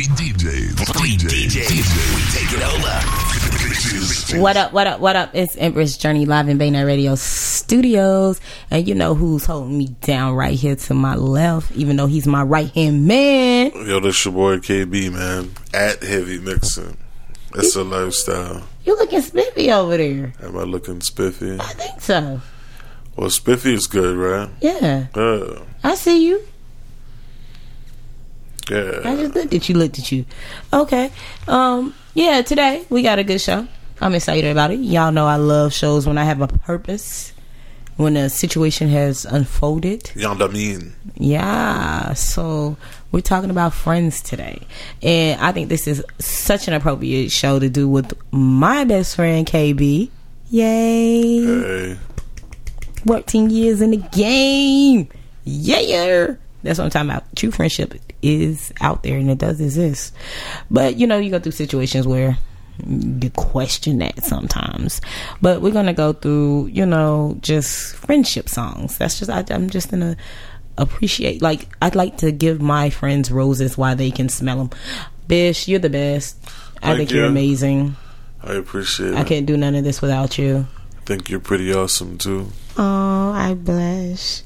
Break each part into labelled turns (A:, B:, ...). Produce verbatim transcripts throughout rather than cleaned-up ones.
A: Fleet D Js. Fleet D Js. We take it over.
B: What up, what up, what up? It's Empress Journey live in Bay Night Radio Studios. And you know who's holding me down right here to my left, even though he's my right-hand man.
C: Yo, this your boy K B, man. At Heavy Mixing. It's a lifestyle.
B: You looking spiffy over there.
C: Am I looking spiffy?
B: I think so.
C: Well, spiffy is good, right?
B: Yeah.
C: Uh,
B: I see you.
C: Yeah.
B: I just looked at you, looked at you. Okay. Um, yeah, today we got a good show. I'm excited about it. Y'all know I love shows when I have a purpose, when a situation has unfolded.
C: Y'all mean.
B: Yeah. So we're talking about friends today. And I think this is such an appropriate show to do with my best friend, K B. Yay.
C: Hey.
B: fourteen years in the game. Yeah. That's what I'm talking about. True friendship is out there and it does exist. But, you know, you go through situations where you question that sometimes. But we're going to go through, you know, just friendship songs. That's just, I, I'm just going to appreciate, like, I'd like to give my friends roses while they can smell them. Bish, you're the best. I
C: Thank
B: think
C: you.
B: you're amazing.
C: I appreciate it.
B: I can't do none of this without you.
C: I think you're pretty awesome, too.
B: Oh, I blush.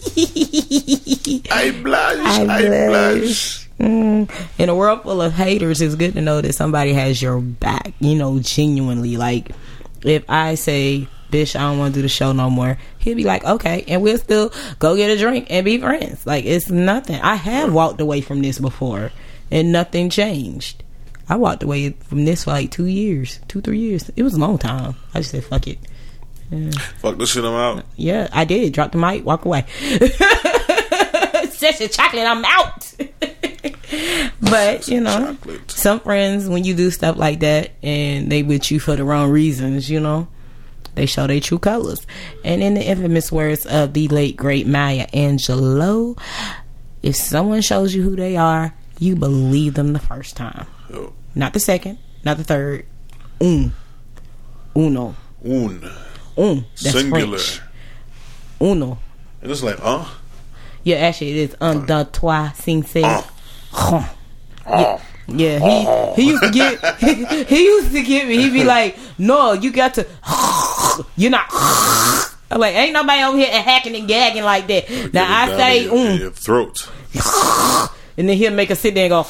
C: I blush.
B: I
C: I
B: blush.
C: blush.
B: Mm. In a world full of haters, it's good to know that somebody has your back, you know, genuinely. Like, if I say, Bish, I don't want to do the show no more, he'll be like, okay, and we'll still go get a drink and be friends. Like, it's nothing. I have walked away from this before, and nothing changed. I walked away from this for like two years, two, three years. It was a long time. I just said, fuck it. Yeah.
C: Fuck this shit, I'm out.
B: Yeah, I did. Drop the mic, walk away. Session chocolate, I'm out. But, you know, chocolate. Some friends, when you do stuff like that and they with you for the wrong reasons, you know, they show their true colors. And in the infamous words of the late, great Maya Angelou, if someone shows you who they are, you believe them the first time.
C: Oh.
B: Not the second, not the third. Un. Uno.
C: Un.
B: Un. That's
C: Singular.
B: French. Uno.
C: And it's like, uh?
B: Yeah, actually, it is un, deux, trois, cinq, six.
C: Uh.
B: Yeah, yeah. He he used to get he, he used to get me. He'd be like, "No, you got to. You're not." I'm like, "Ain't nobody over here hacking and gagging like that." Now I say,
C: in, in
B: "Um,"
C: your throat,
B: and then he'll make us sit there and go.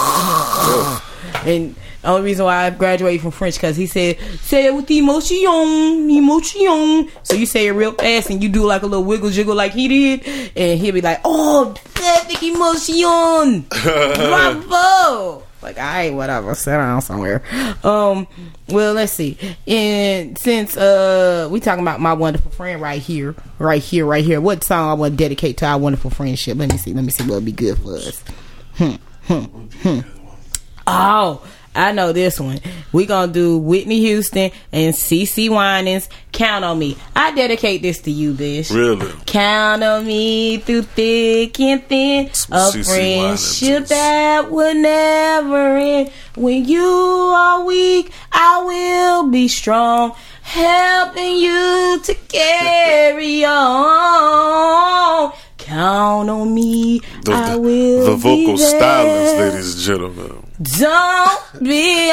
B: And the only reason why I graduated from French because he said, say it with emotion, emotion. So you say it real fast and you do like a little wiggle jiggle like he did. And he'll be like, oh, perfect emotion. Bravo. Like, all right, whatever. Sit down somewhere. Um, well, let's see. And since uh we talking about my wonderful friend right here, right here, right here, what song I want to dedicate to our wonderful friendship? Let me see. Let me see what would be good for us. Hmm, hmm, hmm. Oh, I know this one. We gonna do Whitney Houston and CeCe Winans. Count on me. I dedicate this to you, Bish.
C: Really?
B: Count on me through thick and thin.
C: Some
B: A
C: CeCe
B: friendship
C: Winans.
B: that will never end. When you are weak, I will be strong, helping you to carry on. Count on me.
C: The,
B: I will
C: the vocal
B: be there.
C: stylist, ladies and gentlemen.
B: Don't be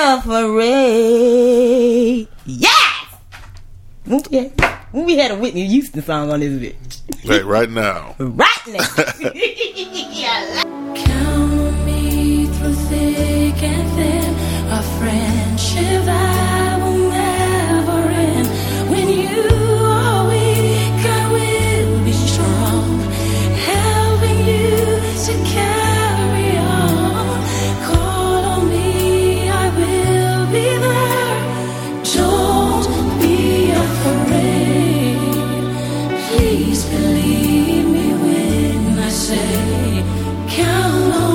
B: afraid. Yes! When we had, when we had a Whitney Houston song on this bitch.
C: Like right now.
B: Right now.
D: Count on me through thick and thin. A friendship that will never end. When you are weak, I will be strong, helping you to carry on. Call on me, I will be there. Don't be afraid. Please believe me when I say, count on.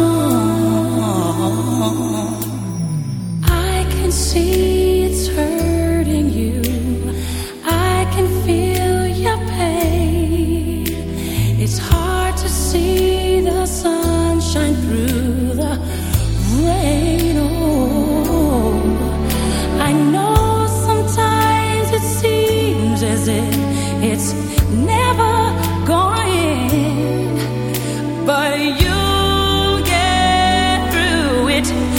D: I can see it's hurting you. I can feel your pain. It's hard to see the sunshine through the rain. Oh, I know sometimes it seems as if it's never gonna end, but you'll get through it.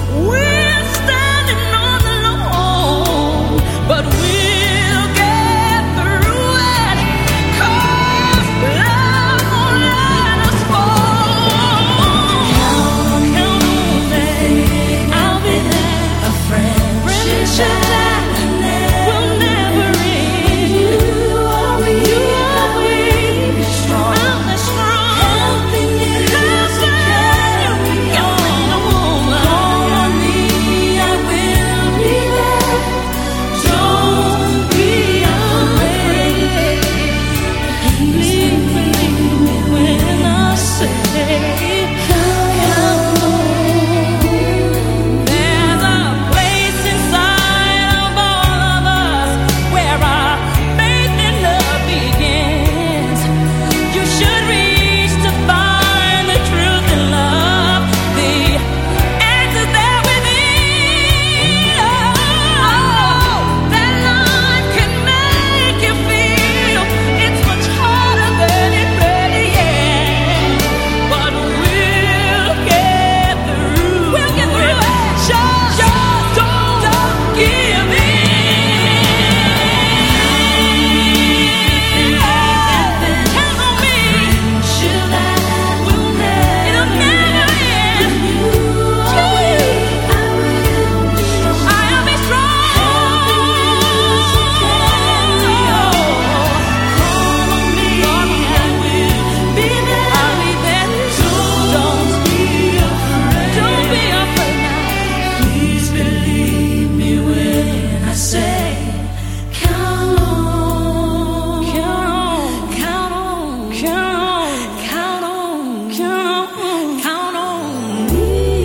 D: We're standing on alone, but we'll get through it. 'Cause love won't let us fall. Count on me, I'll be there. A friendship that will never end. You are weak, you are weak. Be strong, I'm the strong. Helping you to carry on. Call on me, I will be there. Don't be afraid. Please believe me when I say, come on. There's a place inside of all of us where our faith and love begins. You should reach to find the truth and love. The answer's there within. Oh, that line can make you feel it's much harder than it really is. But we'll get through. We'll get through it. Just, just don't, don't give in. Count on me. It'll never end. I'll be strong. Call on me, I will be there. I'll be there. Don't be afraid. Don't be afraid now. Please believe me when I say, count on, count on, count on, count on, count on, count on, count on me.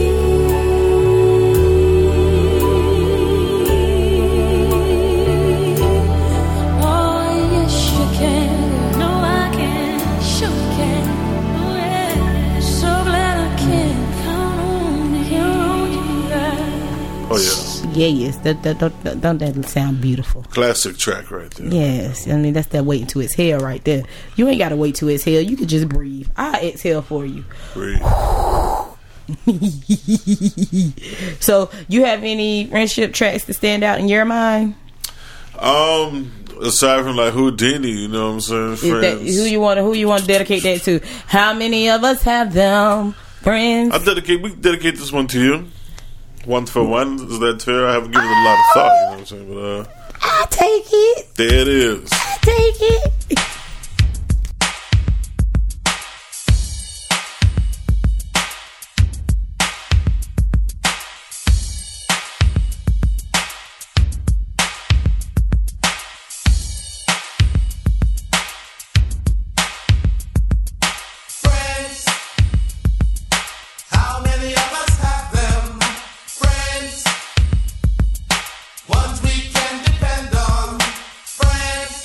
D: Oh yes you can, no I can, sure can. Oh yeah, so glad I can count on you.
C: Oh yeah,
B: Yeah, yes. That, that, don't, don't that sound beautiful?
C: classic track right there.
B: Yes. I mean, that's that waiting to exhale right there. You ain't got to wait to exhale. You can just breathe. I'll exhale for you.
C: Breathe.
B: So, you have any friendship tracks to stand out in your mind?
C: Um, aside from like Houdini, you know what I'm saying?
B: Is that,
C: Friends.
B: who you want to who you want to dedicate that to? How many of us have them? Friends?
C: I dedicate. We dedicate this one to you. One for one. Is that fair? I haven't given it a lot of thought. You know what I'm saying? But uh,
B: I take it.
C: there it is.
B: I take it.
E: Friends, how many of us have them? Friends, ones we can depend on. Friends,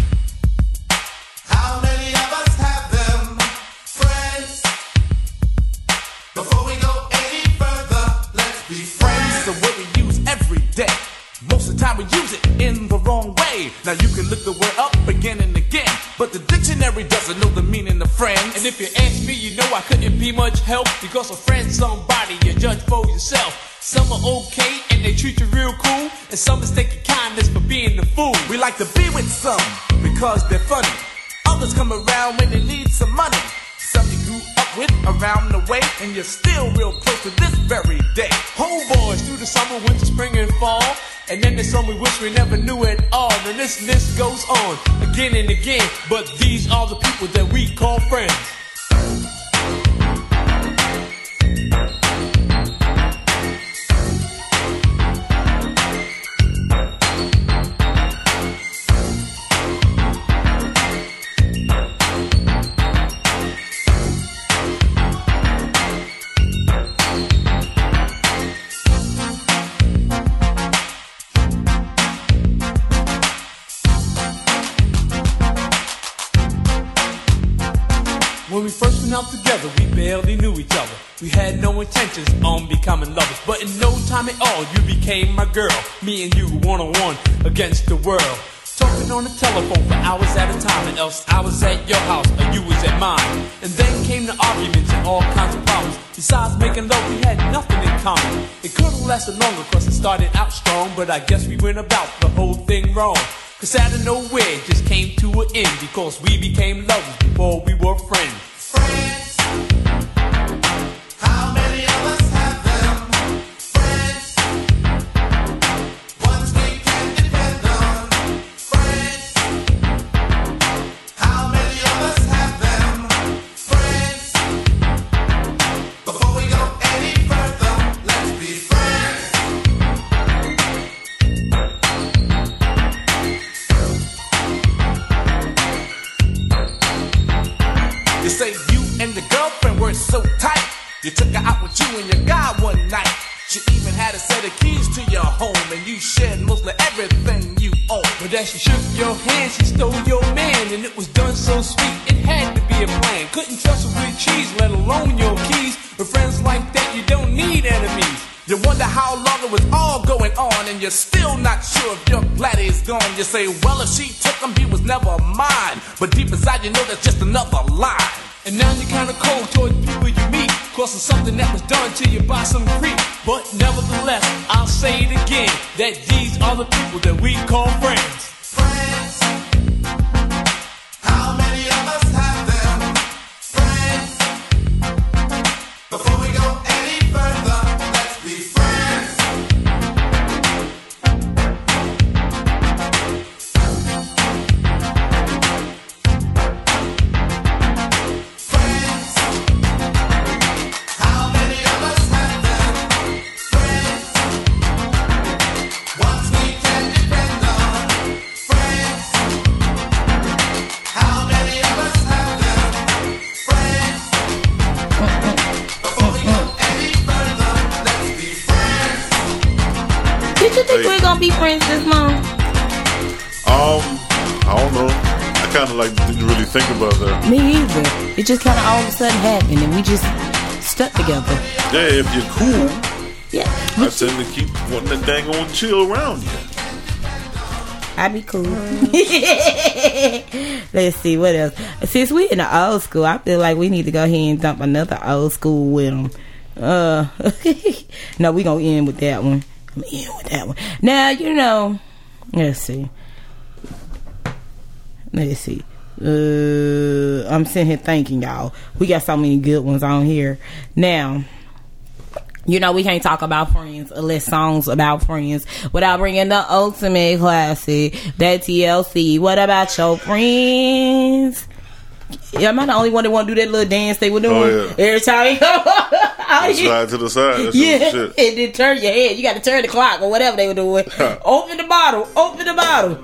E: how many of us have them? Friends, before we go any further, let's be friends.
F: The word we use every day. Most of the time we use it in the wrong way. Now you can look the word up again and again, but the dictionary doesn't know the meaning of friends.
G: And if you ask me, you know I couldn't be much help, because a friend's somebody you judge for yourself. Some are okay and they treat you real cool, and some mistake your kindness for being the fool.
F: We like to be with some because they're funny. Others come around when they need some money. Some you grew up with around the way, and you're still real close to this very day.
G: Homeboys through the summer, winter, spring, and fall, and then there's some we wish we never knew at all. And this list goes on again and again, but these are the people that we call friends. When we first went out together, we barely knew each other. We had no intentions on becoming lovers, but in no time at all, you became my girl. Me and you one-on-one against the world. Talking on the telephone for hours at a time, and else I was at your house or you was at mine. And then came the arguments and all kinds of problems. Besides making love, we had nothing in common It could've lasted longer cause it started out strong, but I guess we went about the whole thing wrong. Cause out of nowhere it just came to an end because we became lovers before we were friends.
E: Friends. How many of us have them? Friends. Ones we can depend on. Friends. How many of us have them? Friends. Before we go any further, let's be friends. You say you and your girlfriend were so tight. You took her out with you and your guy one night. She even had a set of keys to your home, and you shared mostly everything you own.
G: But as she shook your hand, she stole your man, and it was done so sweet, it had to be a plan. Couldn't trust her with cheese, let alone your keys. With friends like that, you don't need enemies.
E: You wonder how long it was all going on, and you're still not sure if your laddie is gone. You say, well, if she took him, he was never mine. But deep inside, you know that's just another lie.
G: And now you're kinda cold toward people you meet, cause of something that was done to you by some creep. But nevertheless, I'll say it again, that these are the people that we call friends.
E: Friends. How many of us have them? Friends. Before we go any further, let's be friends. Friends. How many of us have them? Friends. Ones we can depend on. Friends. How many of us have them? Friends. Before we go any further, let's be friends.
B: Did you think we were gonna be friends this long?
C: Um, I don't know. I kind of like didn't really think about that.
B: Me either. It just kind of all of a sudden happened, and we just stuck together.
C: Yeah, if you're cool,
B: Yeah,
C: I
B: but
C: tend to keep wanting that dang on chill around you.
B: I'd be cool. Let's see what else. Since we in the old school, I feel like we need to go ahead and dump another old school with them. Uh, no, we gonna end with that one. I'm gonna end with that one. Now you know. Let's see. Let's see. Uh, I'm sitting here thinking, y'all. We got so many good ones on here. Now, you know we can't talk about friends unless songs about friends without bringing the ultimate classic, that T L C. What about your friends? Yeah, am I the only one that want to do that little dance they were doing?
C: Oh, yeah.
B: Every time.
C: Or slide to the side. That's
B: Yeah,
C: some shit.
B: and then turn your head. You got to turn the clock or whatever they were doing. Open the bottle. Open the bottle.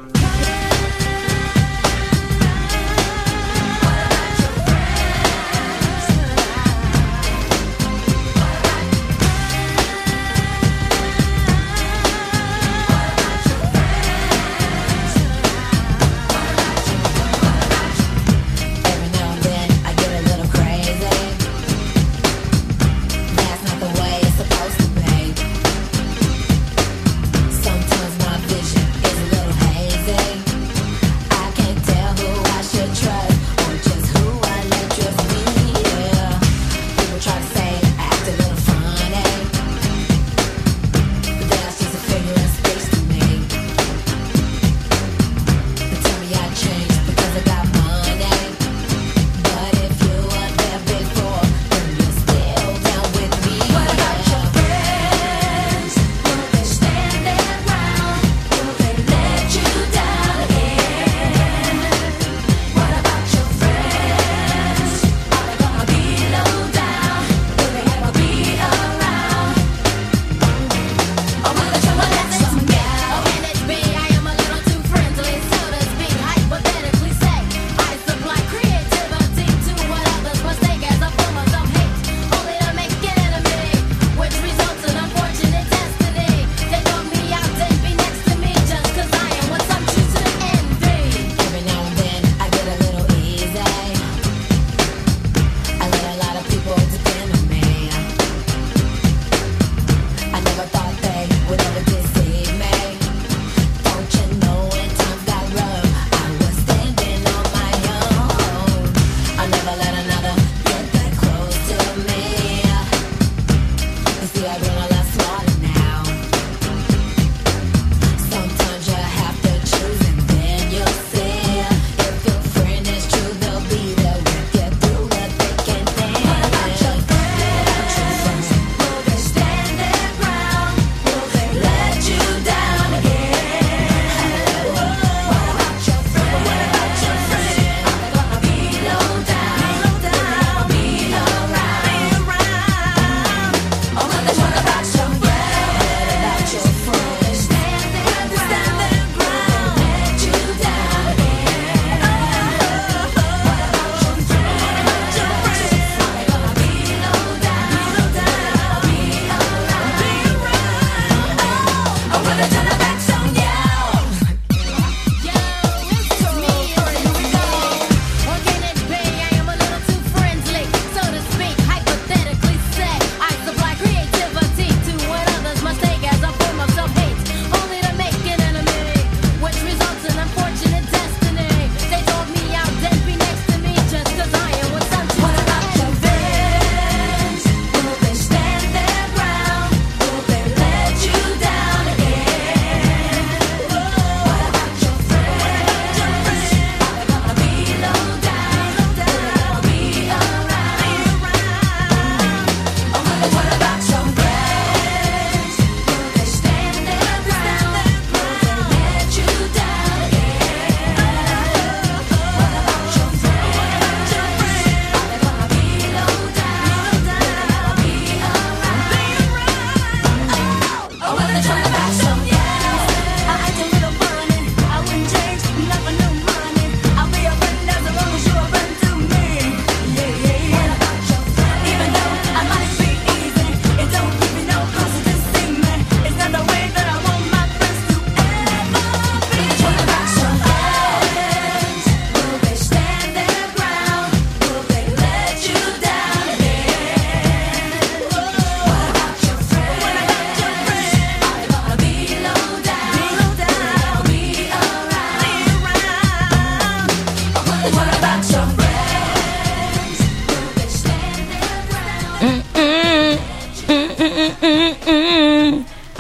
H: Every now and then I get a little crazy. That's not the way it's supposed to be. Sometimes my vision is a little hazy.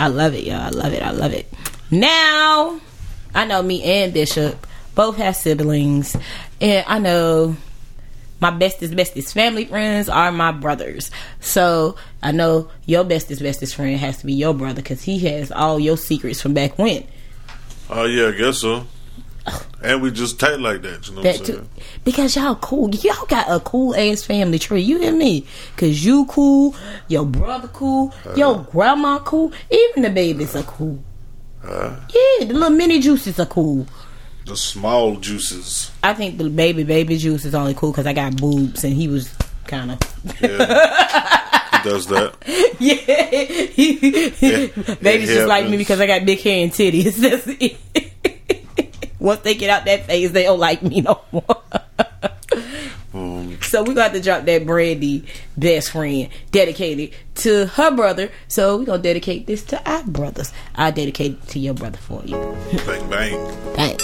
B: I love it, y'all. I love it. I love it. Now, I know me and Bishop both have siblings, and I know my bestest, bestest family friends are my brothers. So I know your bestest, bestest friend has to be your brother because he has all your secrets from back when.
C: Oh, uh, yeah, I guess so. And we just tight like that, you know
B: that
C: what I'm saying?
B: Too. Because y'all cool. Y'all got a cool ass family tree. You hear me? Because you cool, your brother cool, uh, your grandma cool, even the babies are cool. Uh, yeah, the little mini juices are cool.
C: The small juices.
B: I think the baby baby juice is only cool because I got boobs and he was kind of.
C: Yeah. He does that.
B: Yeah. He, yeah. Baby's just like me because I got big hair and titties. That's it. Once they get out that phase, they don't like me no more. um, so we got to drop that Brandy best friend dedicated to her brother. So we're going to dedicate this to our brothers. I dedicate it to your brother for you.
C: Bang, bang.
B: Bang.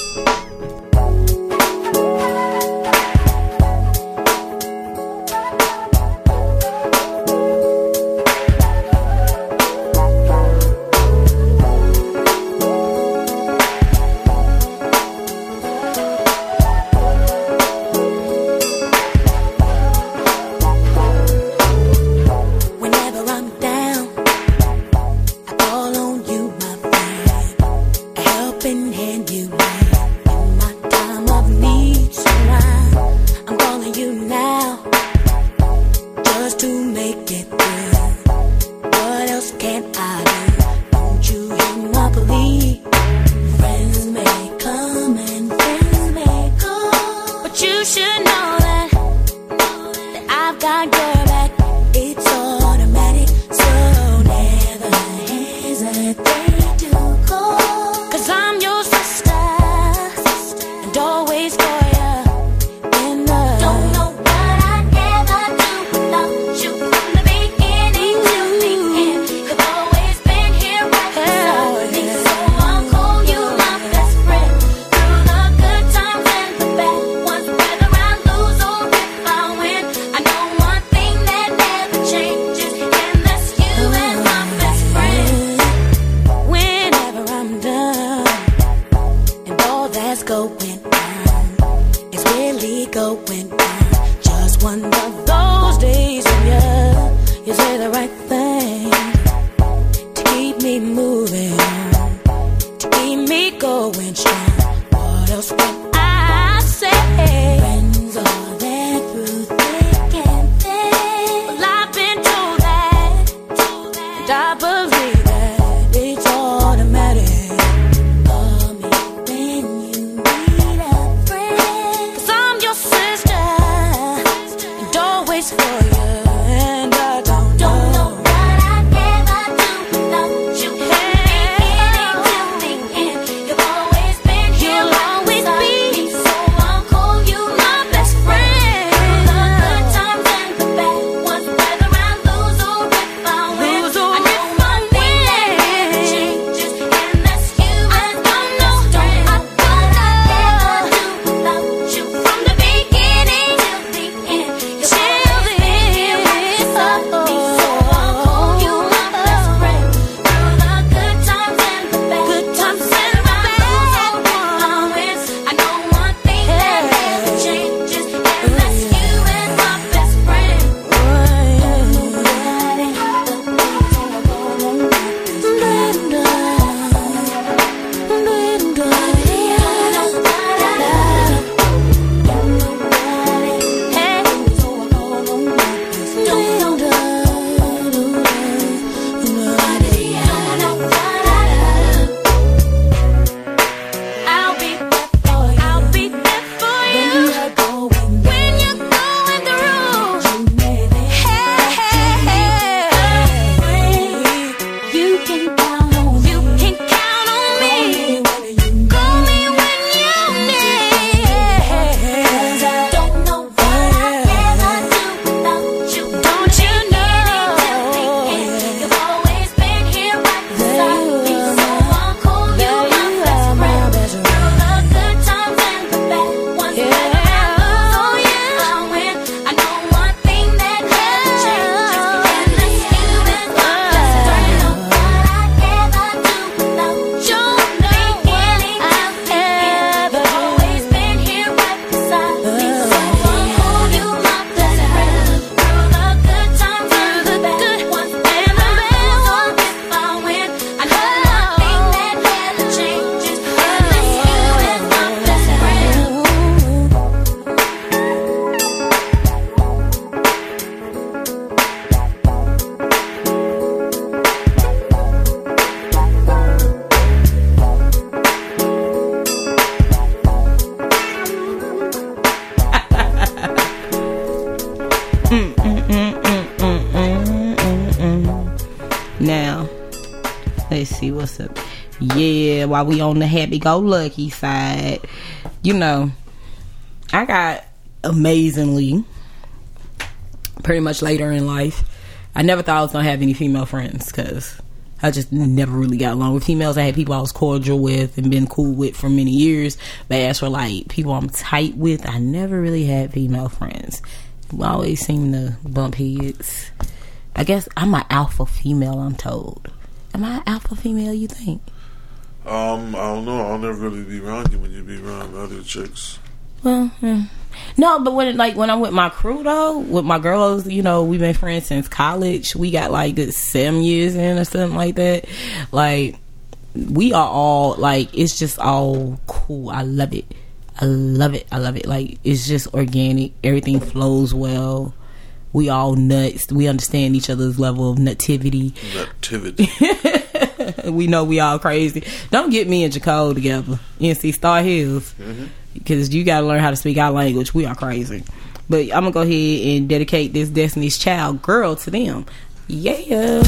B: Let's see what's up. Yeah, while we on the happy-go-lucky side, you know, I got amazingly, pretty much later in life, I never thought I was gonna have any female friends because I just never really got along with females. I had people I was cordial with and been cool with for many years, but as for like people I'm tight with, I never really had female friends. We always seem to bump heads. I guess I'm an alpha female, I'm told. Am I an alpha female, you think?
C: Um, I don't know. I'll never really be around you when you be around other chicks.
B: Well, hmm. no, but when like when I'm with my crew though, with my girls, you know, we've been friends since college. We got like good seven years in or something like that. Like we are all like, it's just all cool. I love it. I love it. I love it. Like it's just organic. Everything flows well. We all nuts. We understand each other's level of nativity.
C: Nativity.
B: We know we all crazy. Don't get me and Jacob together. N C Star Hills. Mm-hmm. Because you gotta learn how to speak our language. We are crazy. But I'm gonna go ahead and dedicate this Destiny's Child girl to them. Yeah.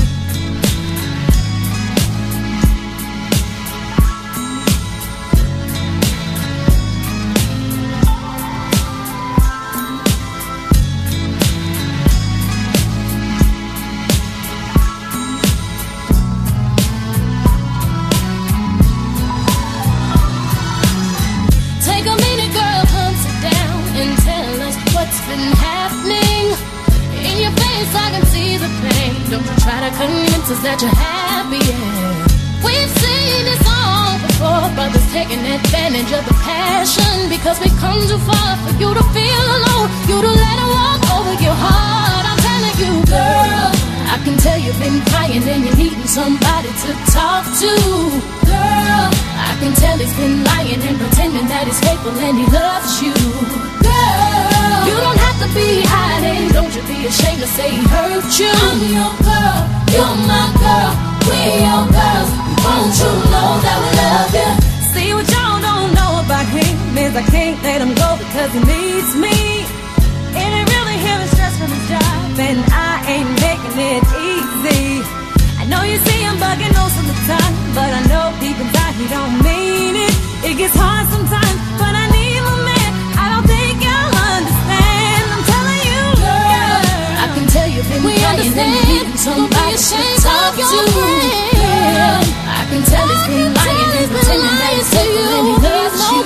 D: That you're happy, yeah. We've seen this all before. Brothers taking advantage of the passion because we come too far for you to feel alone. You to let it walk over your heart. I'm telling you, girl, I can tell you've been crying and you're needing somebody to talk to. Girl, I can tell he's been lying and pretending that he's faithful and he loves you. Girl, you don't have to be hiding. Don't you be ashamed to say he hurt you. I'm your girl. You're my girl, we're your girls. Won't you know that we love you?
I: See what y'all don't know about him is I can't let him go because he needs me. It ain't really him, it's stress from his job, and I ain't making it easy. I know you see him bugging most of the time, but I know deep inside he don't mean it. It gets hard sometimes, but I need my man. I don't think you'll understand. I'm telling you, girl,
D: I can tell you've been
I: we
D: crying and you need somebody to talk to. Girl, I can tell he's been lying and pretending that he's faithful and he loves you.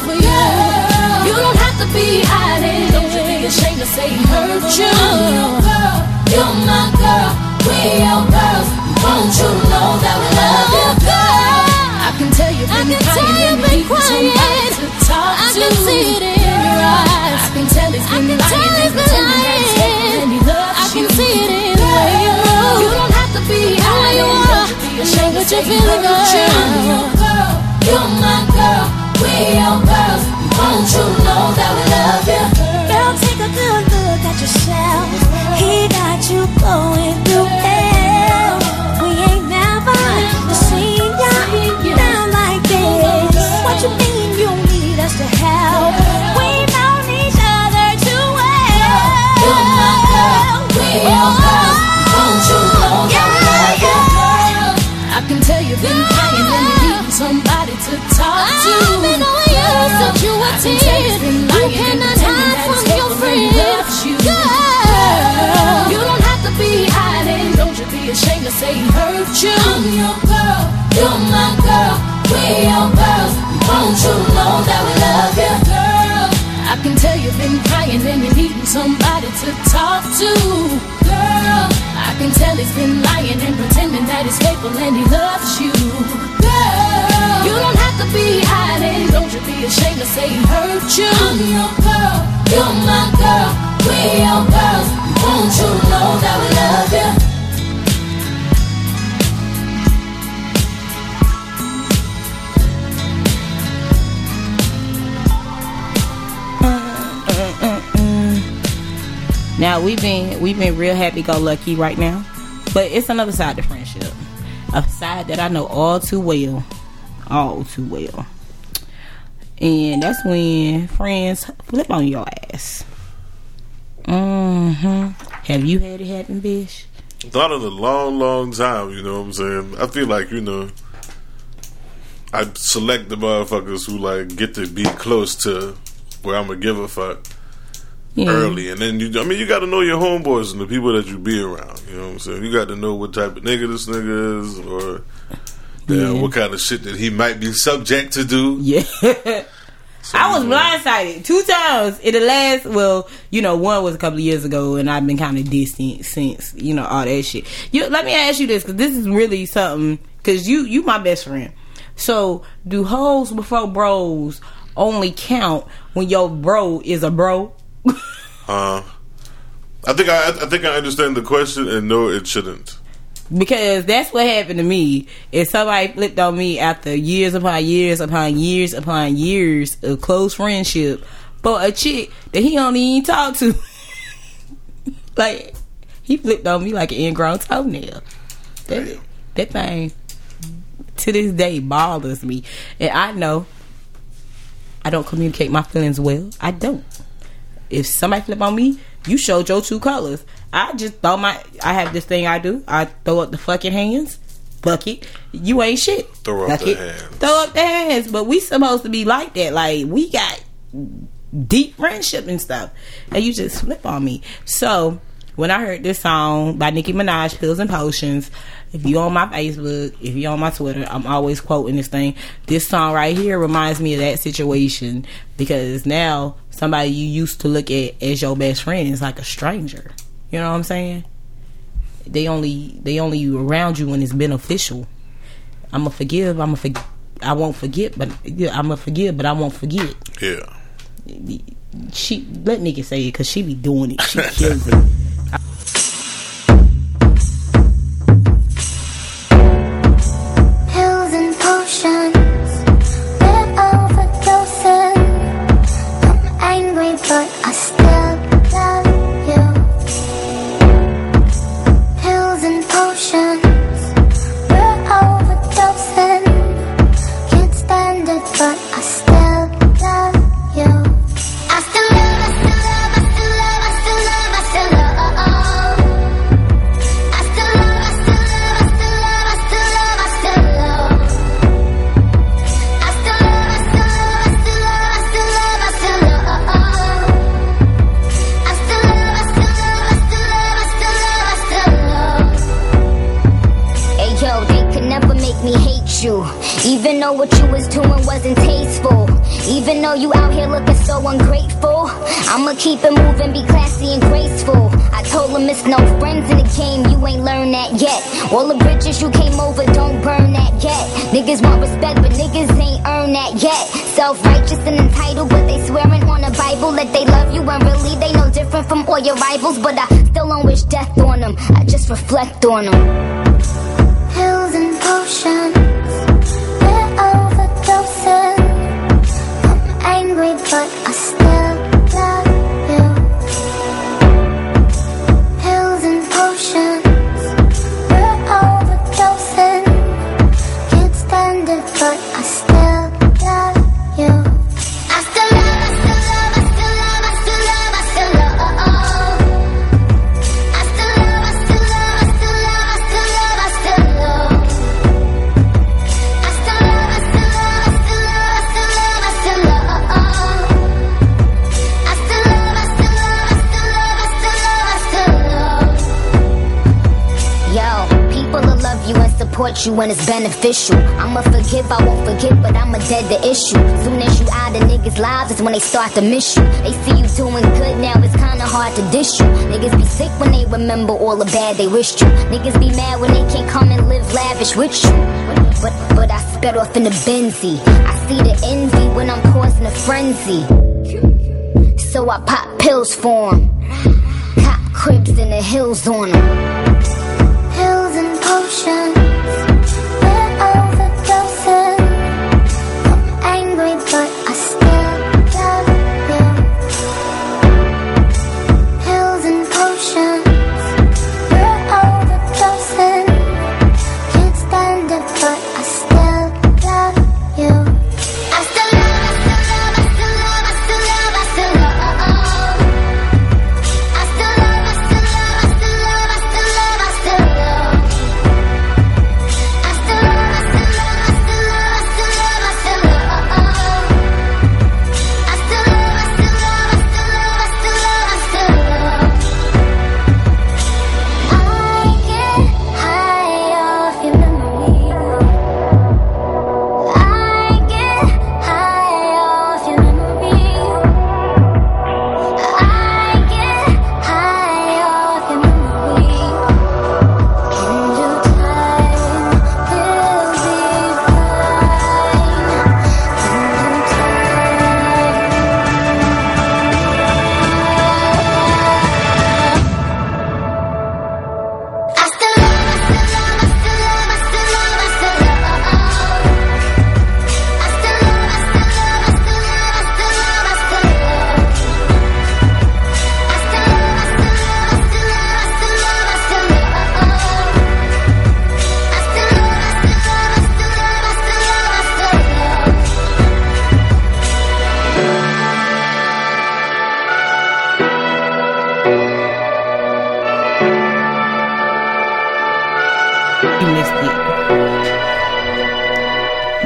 D: Girl, you don't have to be hiding. Don't you be ashamed to say he hurt you. I'm your girl, you're my girl, we're your girls. Won't you know that we love you, girl? I can tell you've been crying and you need somebody to talk to. I can see it in your eyes. I can tell he's been lying and pretending that he's faithful and he loves you. I can see it in the way you move. You don't have to be hiding. Don't you be ashamed to say he hurt you. I'm your girl, you're my girl, we're your girls. Won't you know that we love you?
I: girl, take a good look at yourself. He got you going through hell. We ain't never seen ya down like this. What you mean you need us to help? We've known each other too well.
D: You're my girl, we're your girls. Won't you know that we love you? Girl, I can tell you've been crying and you need somebody to talk to.
I: I've been on you since you were ten. You cannot hide from your friend.
D: You. Girl, you don't have to be hiding. Don't you be ashamed to say he hurt you. I'm your girl, you're my girl, we're your girls. Won't you know that we love you? Girl, I can tell you've been crying and you're needing somebody to talk to. Girl, I can tell he's been lying and pretending that he's faithful and he loves you. Girl, you don't have to be hiding. Don't you be ashamed to say he hurt you. I'm your girl, you're my girl, we're your girls. Won't you know that we love you?
B: Now we've been we've been real happy go lucky right now, but it's another side to friendship, a side that I know all too well, all too well, and that's when friends flip on your ass. Mm-hmm. Have you had it happen, bitch?
C: Not in a long, long time, you know what I'm saying? I feel like, you know, I select the motherfuckers who, like, get to be close to where I'm going to give a fuck yeah. early. And then, you, I mean, you got to know your homeboys and the people that you be around, you know what I'm saying? You got to know what type of nigga this nigga is or yeah, yeah. what kind of shit that he might be subject to do.
B: Yeah. So, I was blindsided two times in the last, well, you know, one was a couple of years ago, and I've been kind of distant since, you know, all that shit. You, let me ask you this, because this is really something, because you, you my best friend. So, do hoes before bros only count when your bro is a bro?
C: uh, I think I, I think I understand the question, and no, it shouldn't.
B: Because that's what happened to me. If somebody flipped on me after years upon years upon years upon years of close friendship for a chick that he don't even talk to. Like, he flipped on me like an ingrown toenail. That, that thing, to this day, bothers me. And I know I don't communicate my feelings well. I don't. If somebody flip on me, you showed your true colors. I just throw my... I have this thing I do. I throw up the fucking hands. Fuck it. You ain't shit.
C: Throw up
B: Fuck
C: the
B: it.
C: hands.
B: Throw up the hands. But we supposed to be like that. Like, we got deep friendship and stuff. And you just flip on me. So, when I heard this song by Nicki Minaj, Pills and Potions, if you on my Facebook, if you on my Twitter, I'm always quoting this thing. This song right here reminds me of that situation. Because now, somebody you used to look at as your best friend is like a stranger. You know what I'm saying? They only they only around you when it's beneficial. I'ma forgive. I'ma forg- I won't forget, but yeah, I'ma forgive, but I won't forget.
C: Yeah.
B: She let Nikki say it because she be doing it. She kills it.
J: Pills and potions, we're overdosing. I'm angry, but I still love you. Pills and potions, we're overdosing. Can't stand it, but I still love you. I still love, I still love, I still love, I still love, I still love. I still love, I still love, I still love, I still love, I still love. I still love, I still love, I still love, I still love, I still love. I still love, I still love, I still love, I still love, I still love. Hey yo, they could never make me hate you. Even though what you was doing wasn't tasteful. Even though you out here looking so ungrateful, I'ma keep it moving, be classy and graceful. I told him it's no friends in the game, you ain't learned that yet. All the bridges you came over, don't burn that yet. Niggas want respect, but niggas ain't earned that yet. Self-righteous and entitled, but they swearing on the Bible that they love you, and really they no different from all your rivals. But I still don't wish death on them, I just reflect on them. Pills and potions, we're overdosing. I'm angry, but I still love you. Pills and potions, we're overdosing. Can't stand it, but I still love you. I still love, I still love, I still love, I still love, I still love. I still love, I still love, I still love, I still love, I still love. I still love, I still love, I still love, I still love, I still love. I still love, I still love, I still love, I still love, I still love. Yo, people will love you and support you when it's beneficial. I'ma forgive, I won't forget, but I'ma dead the issue. Soon as you out of niggas' lives, is when they start to miss you. They see you doing good now, it's kinda hard to dish you. Niggas be sick when they remember all the bad they wished you. Niggas be mad when they can't come and live lavish with you. But, but I sped off in the Benzie. I see the envy when I'm causing a frenzy. So I pop pills for 'em. Cop cribs in the hills on 'em. Pills and potions, we're overdosing. I'm angry, but I still love you. Pills and potions, we're overdosing. Can't stand it, but I still love you. I still love, I still love, I still love, I still love, I still love. I still love, I still love, I still love, I still love, I still love, I still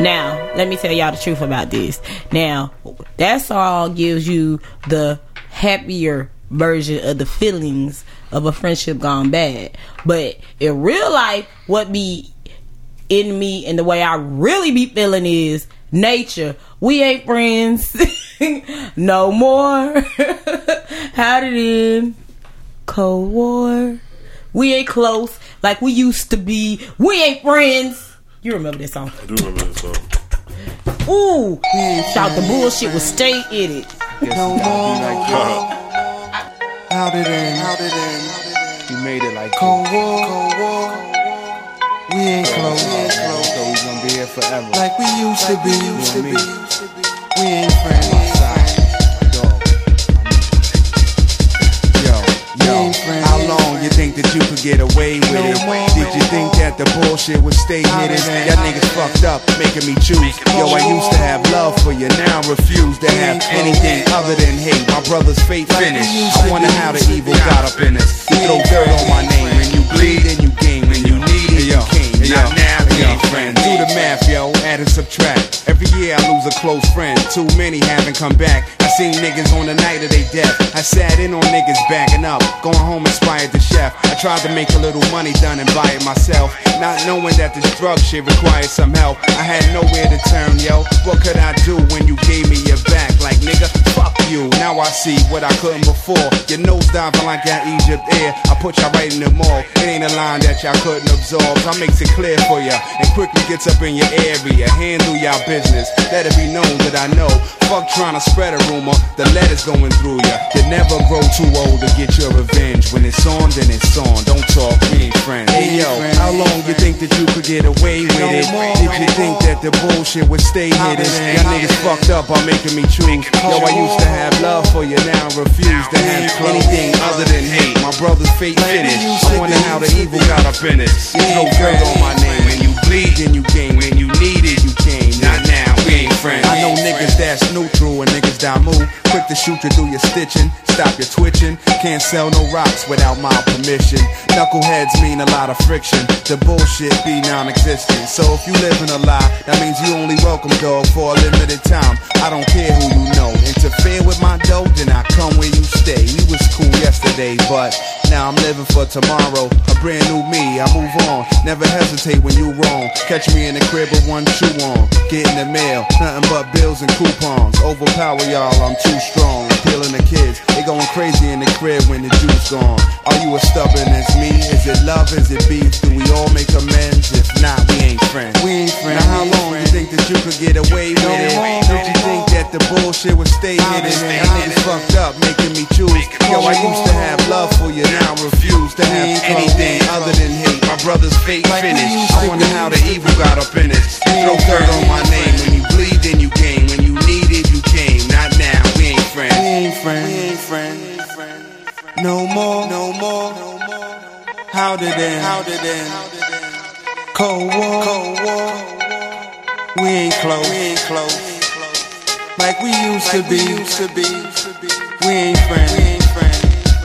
B: Now, let me tell y'all the truth about this. Now, that song gives you the happier version of the feelings of a friendship gone bad. But in real life, what be in me and the way I really be feeling is nature. We ain't friends no more. How did it end? Cold War. We ain't close like we used to be. We ain't friends. You remember this song?
C: I do remember this song.
B: Ooh, shout the bullshit will stay in it.
K: No more. How did it end? How did it end?
L: He made it like
K: Cold War. Cold War. We ain't close. We ain't close.
L: So we gonna be here forever.
K: Like we used to be. Used to be. We ain't friends.
L: Yo, how long you think that you could get away with it? Did you think that the bullshit would stay hidden? Y'all niggas fucked up, making me choose. Yo, I used to have love for you, now I refuse to have anything other than hate. My brother's fate finished. I wonder how the evil got up in us. You throw dirt on my name, and you bleed and you gain. When you need it, you came. Not now, we ain't friends. Do the math, yo, add and subtract. Every year I lose a close friend. Too many haven't come back. I seen niggas on the night of their death. I sat in on niggas backing up. Going home inspired the chef. I tried to make a little money done and buy it myself. Not knowing that this drug shit required some help. I had nowhere to turn, yo. What could I do when you gave me your back? Like, nigga, fuck you. Now I see what I couldn't before. Your nose diving like that Egypt air. I put y'all right in the mall. It ain't a line that y'all couldn't absorb. I makes it clear for ya and quickly gets up in your area. Handle y'all business. Let it be known that I know. Fuck trying to spread a rumor. The letter's going through ya. You never grow too old to get your revenge. When it's on, then it's on. Don't talk, we ain't friends. Hey yo, how long you think that you could get away with it? Did you think that the bullshit would stay hidden? Y'all niggas fucked up on making me choose. Yo, I used to have love for you, now I refuse to have anything other than hate. My brother's fate finished. I wonder how the evil got up in it. You throw dirt on my name, and you bleed, then you gain. When you need it, you came. Not now, we ain't friends. I know niggas that's neutral and niggas that move. Quick to shoot you through your stitching. Stop your twitching. Can't sell no rocks without my permission. Knuckleheads mean a lot of friction. The bullshit be non-existent. So if you live in a lie, that means you only welcome, dog, for a limited time. I don't care who you know. Interfere with my dough, then I come where you stay. We was cool yesterday, but now I'm living for tomorrow. A brand new me, I move on. Never hesitate when you wrong. Catch me in the crib with one shoe on. Get in the mail, nothing but bills and coupons. Overpower y'all, I'm too strong. Appealing to kids, they going crazy in the crib when the juice gone. Are you as stubborn as me? Is it love? Is it beef? Do we all make amends? If not, we ain't friends. We ain't friends. Now how long you think that you could get away with it? Did you think that the bullshit would stay hidden? Y'all niggas fucked up, making me choose. Yo, I used to have love for you, now I refuse to have anything other than hate. My brother's fate finished. I wonder how the evil got up in it. You throw dirt on my name. When you bleed, then you came. When you needed, you came. Not now, we ain't friends.
K: We ain't friends. We ain't friends. No more. No more. How did it? How did it? Cold War. Cold War. We ain't close. We ain't close. Like we used to be. Used to be. We ain't friends. We ain't friends.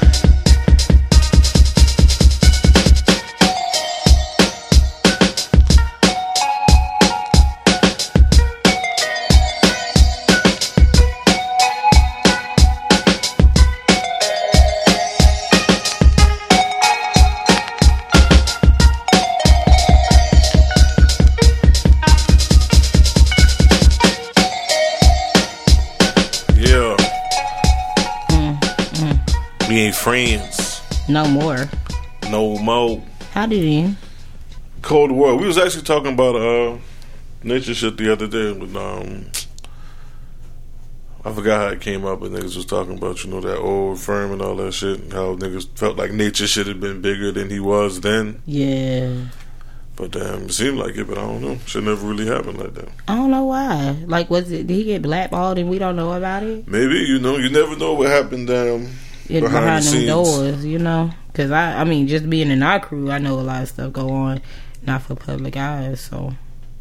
C: We ain't friends.
B: No more.
C: No more.
B: How did it end?
C: Cold War. We was actually talking about uh, nature shit the other day. With, um, I forgot how it came up, but niggas was talking about, you know, that old firm and all that shit. And how niggas felt like nature should have been bigger than he was then.
B: Yeah.
C: But um, it seemed like it, but I don't know. Shit never really happened like that.
B: I don't know why. Like, was it? Did he get blackballed and we don't know about it?
C: Maybe, you know, you never know what happened um,
B: It,
C: behind,
B: behind
C: the
B: them
C: scenes.
B: doors, you know. Because I, I mean, just being in our crew, I know a lot of stuff go on, not for public eyes. So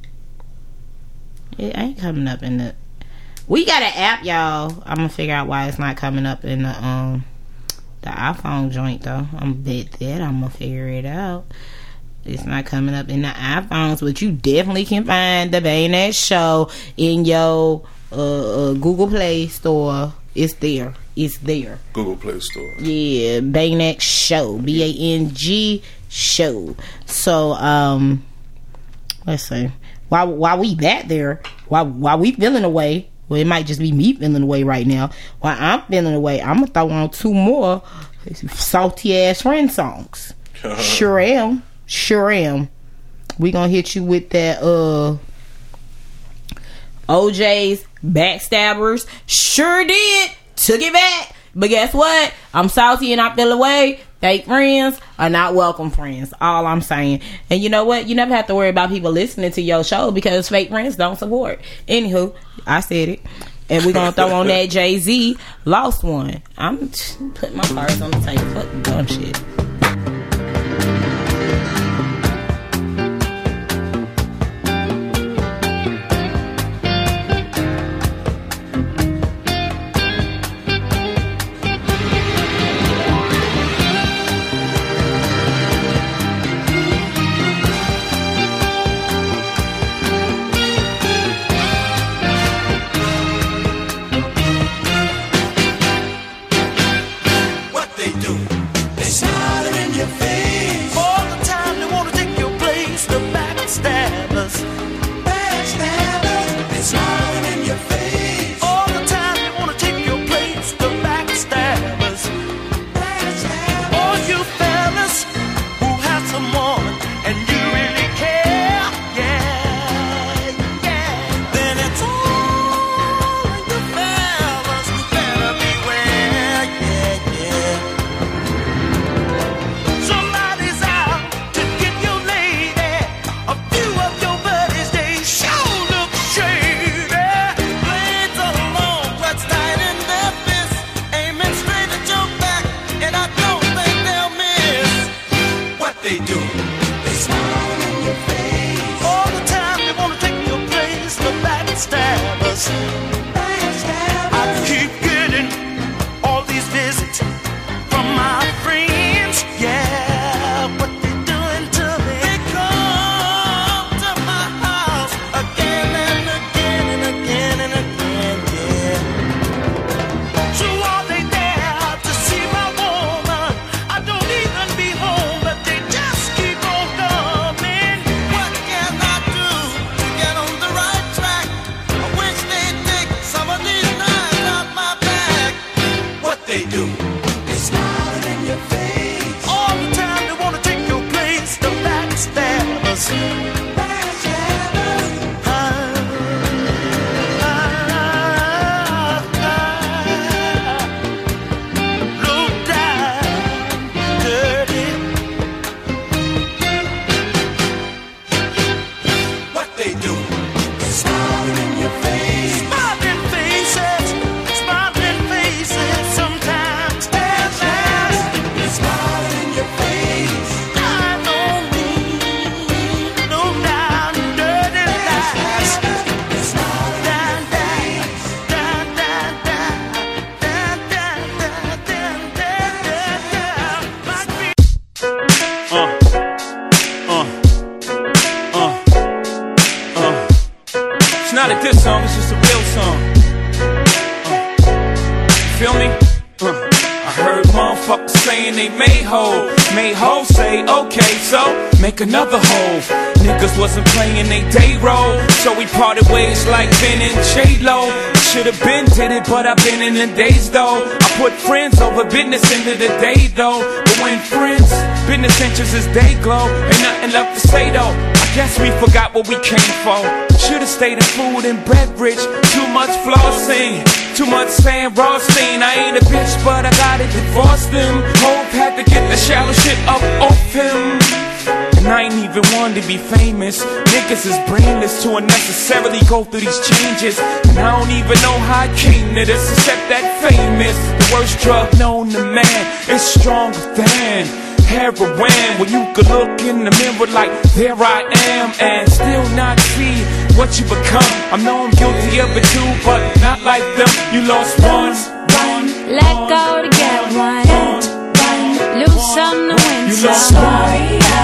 B: it ain't coming up in the. We got an app, y'all. I'm gonna figure out why it's not coming up in the um the iPhone joint though. I'm bet that I'm gonna figure it out. It's not coming up in the iPhones, but you definitely can find the Bang That Show in your uh, uh, Google Play Store. It's there. It's there.
C: Google Play Store.
B: Yeah, Bang That Show. B A N G Show. So, um, let's see. While while we back there, while while we feeling away, well, it might just be me feeling away right now. While I'm feeling away, I'm gonna throw on two more salty ass friend songs. Sure am. Sure am. We gonna hit you with that uh O J's Backstabbers. Sure did. Took it back. But guess what? I'm salty and I feel away. Fake friends are not welcome friends. All I'm saying. And you know what? You never have to worry about people listening to your show because fake friends don't support. Anywho, I said it. And we're gonna throw on that Jay-Z Lost One. I'm putting my cards on the table. Fuck the dumb shit.
M: Another hole. Niggas wasn't playing they day role, so we parted ways like Ben and J-Lo. Should've been did it, but I've been in the days though. I put friends over business into the day though. But when friends, business interests is day glow, ain't nothing left to say though. I guess we forgot what we came for. Should've stayed in food and beverage. Too much flossing, too much saying Rothstein. I ain't a bitch, but I gotta divorce them. Hope had to get the shallow shit up off him. And I ain't even one to be famous. Niggas is brainless to unnecessarily go through these changes. And I don't even know how I came to this, except that famous. The worst drug known to man is stronger than heroin. When you could look in the mirror like, there I am, and still not see what you become. I know I'm guilty of it too, but not like them. You lost one, one,
I: let go to get one, one, lose some to win some.
M: You lost one.
I: Story of a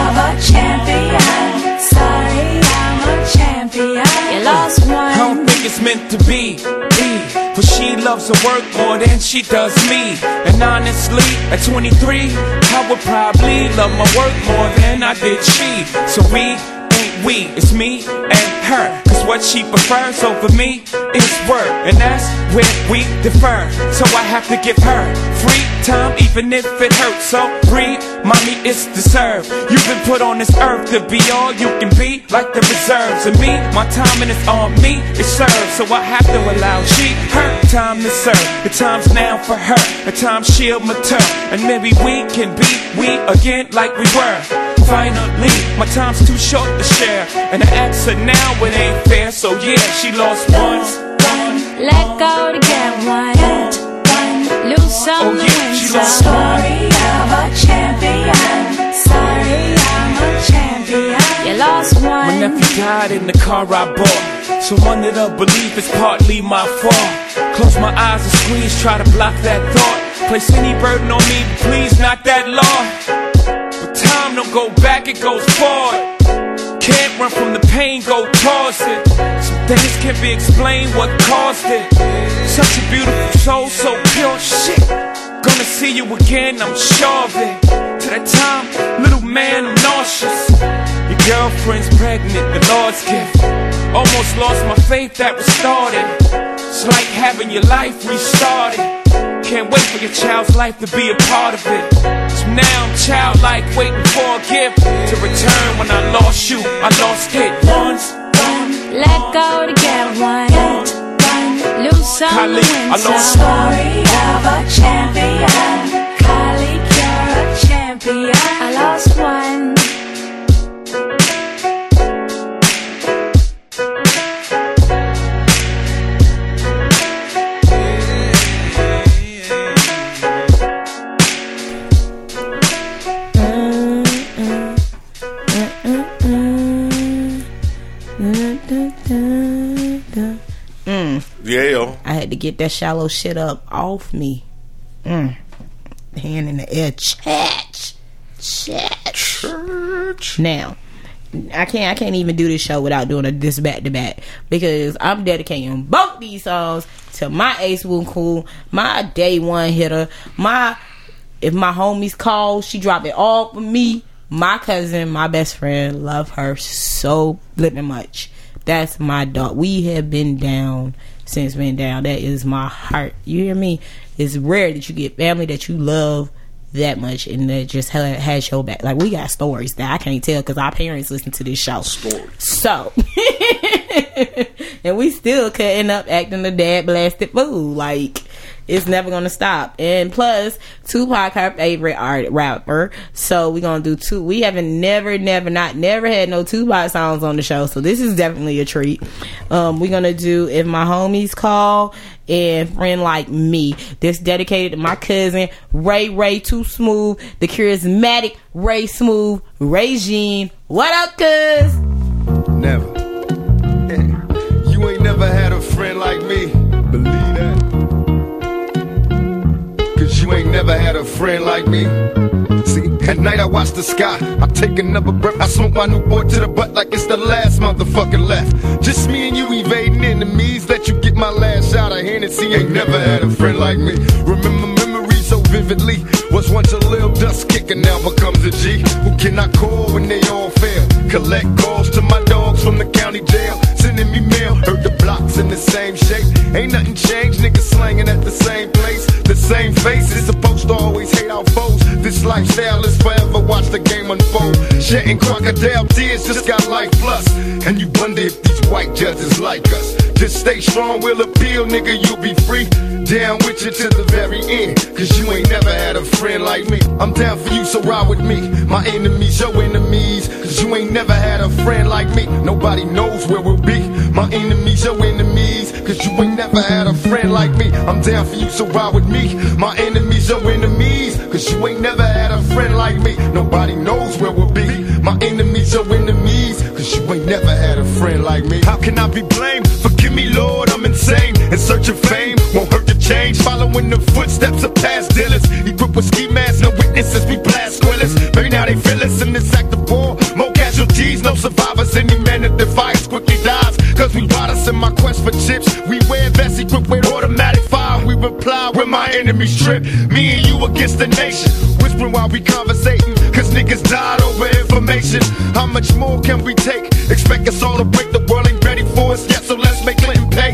I: champion. Sorry, I'm a champion. You lost one.
M: I don't think it's meant to be, be. But she loves her work more than she does me. And honestly, at twenty-three, I would probably love my work more than I did she. So we ain't we, it's me and her. Cause what she prefers over me is work. And that's where we differ. So I have to give her free time, even if it hurts. So breathe, mommy, it's deserved. You've been put on this earth to be all you can be, like the reserves. And me, my timing is on me, it serves. So I have to allow she, her time to serve. The time's now for her, the time she'll mature. And maybe we can be we again like we were. Finally, my time's too short to share. And I ask her now, it ain't fair. So yeah, she lost once.
I: Let go to get one. Lose some
M: oh, yeah, she lost
I: Story of a champion. Sorry, I'm a champion. You lost one.
M: My nephew died in the car I bought. So under the belief it's partly my fault. Close my eyes and squeeze, try to block that thought. Place any burden on me, but please not that law. But time don't go back, it goes forward. Can't run from the pain, go towards it. Some things can't be explained, what caused it. Such a beautiful soul, so pure shit. Gonna see you again, I'm sure of it. To that time, little man, I'm nauseous. Your girlfriend's pregnant, the Lord's gift. Almost lost my faith that was started. It's like having your life restarted. Can't wait for your child's life to be a part of it. So now I'm childlike, waiting for a gift to return. When I lost you, I lost it once.
I: Let go to get one. Lose some
M: Khalid, I lost
I: Story of a champion. Khalid, you're a champion. I lost one.
C: Yeah.
B: I had to get that shallow shit up off me. Mm. Hand in the air. Church. Church.
C: Church.
B: Now, I can't I can't even do this show without doing a this back to back, because I'm dedicating both these songs to my Ace Woon Cool, my day one hitter, my if my homies call, she drop it all for me. My cousin, my best friend, love her so flipping much. That's my dog. We have been down since been down. That is my heart. You hear me? It's rare that you get family that you love that much and that just ha- has your back. Like, we got stories that I can't tell because our parents listen to this show.
C: Stories.
B: So, and we still could end up acting the dad blasted fool. Like, it's never gonna stop. And plus, Tupac our favorite art rapper, so we gonna do two. We haven't never, never, not never had no Tupac songs on the show, so this is definitely a treat. Um, we're gonna do If My Homies Call and Friend Like Me. This dedicated to my cousin Ray Ray Too Smooth, the charismatic Ray Smooth, Ray Jean. What up, cuz?
N: Never. You ain't never had a friend like me. Believe that. You ain't never had a friend like me. See, at night I watch the sky, I take another breath, I smoke my new boy to the butt like it's the last motherfucker left. Just me and you evading enemies, let you get my last shot of Hennessy. Ain't never had a friend like me. Remember memories so vividly. Was once a little dust kicker, now becomes a G. Who can I call when they all fail? Collect calls to my dogs from the county jail, sending me mail. Heard the blocks in the same shape. Ain't nothing changed, niggas slanging at the same place. The same faces, supposed to always hate our foes. This lifestyle is forever, watch the game unfold. Shedding crocodile tears, just got life plus. And you wonder if these white judges like us. Just stay strong, we'll appeal, nigga, you'll be free. Down with you to the very end, cause you ain't never had a friend like me. I'm down for you, so ride with me. My enemies, your enemies, cause you ain't never had a friend like me. Nobody knows where we'll be. My enemies, your enemies, cause you ain't never had a friend like me. I'm down for you, so ride with me. My enemies, your enemies, cause you ain't never had a friend like me. Nobody knows where we'll be. My enemies, your enemies, cause you ain't never had a friend like me. How can I be blamed? Forgive me, Lord, I'm insane. In search of fame, won't hurt to change. Following the footsteps of past dealers. Equipped with ski masks, no witnesses, we blast squillers. Maybe now they feel us in this act of war. Cause we us in my quest for chips. We wear vests equipped with automatic fire. We reply when my enemies trip. Me and you against the nation, whispering while we conversating. Cause niggas died over information. How much more can we take? Expect us all to break. The world ain't ready for us yet, so let's make Clinton pay.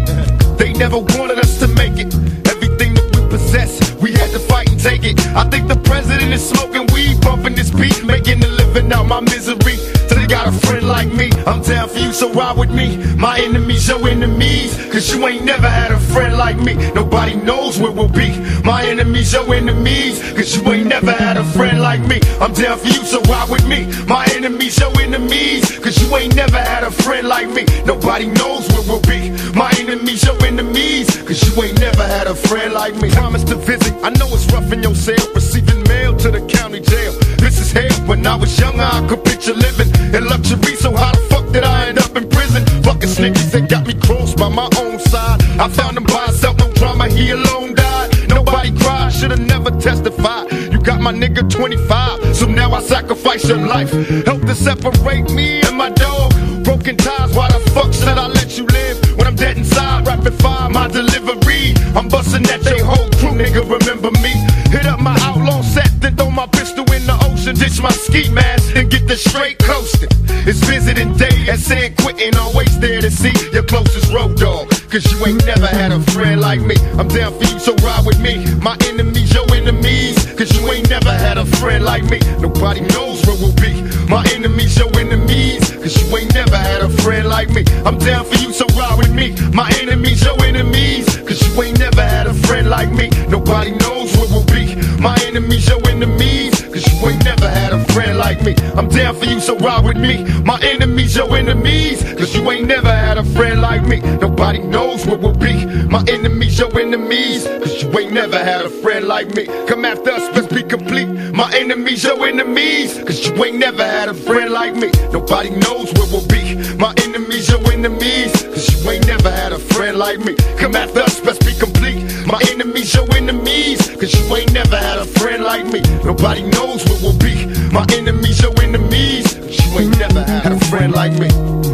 N: They never wanted us to make it. Everything that we possess, we had to fight and take it. I think the president is smoking weed, bumping this beat, making a living out my misery. So they got a friend like me, I'm down for you, so ride with me. My enemies, your enemies, cause you ain't never had a friend like me. Nobody knows where we'll be. My enemies, your enemies, cause you ain't never had a friend like me. I'm down for you, so ride with me. My enemies, your enemies, cause you ain't never had a friend like me. Nobody knows where we'll be. My enemies, your enemies, cause you ain't never had a friend like me. Promise to visit, I know it's rough in your cell, receiving mail to the county jail. This is hell. When I was younger, I could picture living in luxury, so how the fuck did I end up in prison? Fucking niggas that got me crossed by my own side. I found him by himself, no drama, he alone died. Nobody cried, should've never testified. You got my nigga twenty-five, so now I sacrifice your life. Help to separate me and my dog. Broken ties, why the fuck should I let you live? When I'm dead inside, rapid fire my delivery. I'm busting at your whole crew, nigga, remember me? Hit up my outlaw set, then throw my pistol in the ocean. Ditch my ski mask and get the straight coasting. It's visiting day at San Quentin, always there to see your closest road dog. Cause you ain't never had a friend like me. I'm down for you, so ride with me. My enemies, your enemies, cause you ain't never had a friend like me. Nobody knows where we'll be. My enemies, your enemies, cause you ain't never had a friend like me. I'm down for you, so ride with me. My enemies, your enemies, cause you ain't never had a friend like me. Nobody knows where we'll be. My enemies, your enemies, cause you ain't never had a friend like me. I'm down for you, so ride with me. My enemies, your enemies, cause you ain't never had a friend like me. Nobody knows where we'll be. My enemies, your enemies, cause you ain't never had a friend like me. Come after us, let's be complete. My enemies, your enemies, cause you ain't never had a friend like me. Nobody knows where we'll be. My enemies, your enemies, cause you ain't never had a friend like me. Come after us, let's be complete. My enemies, your enemies, cause you ain't never had a friend like me. Nobody knows where we'll be. My enemies, your enemies, cause you ain't never had a friend like me.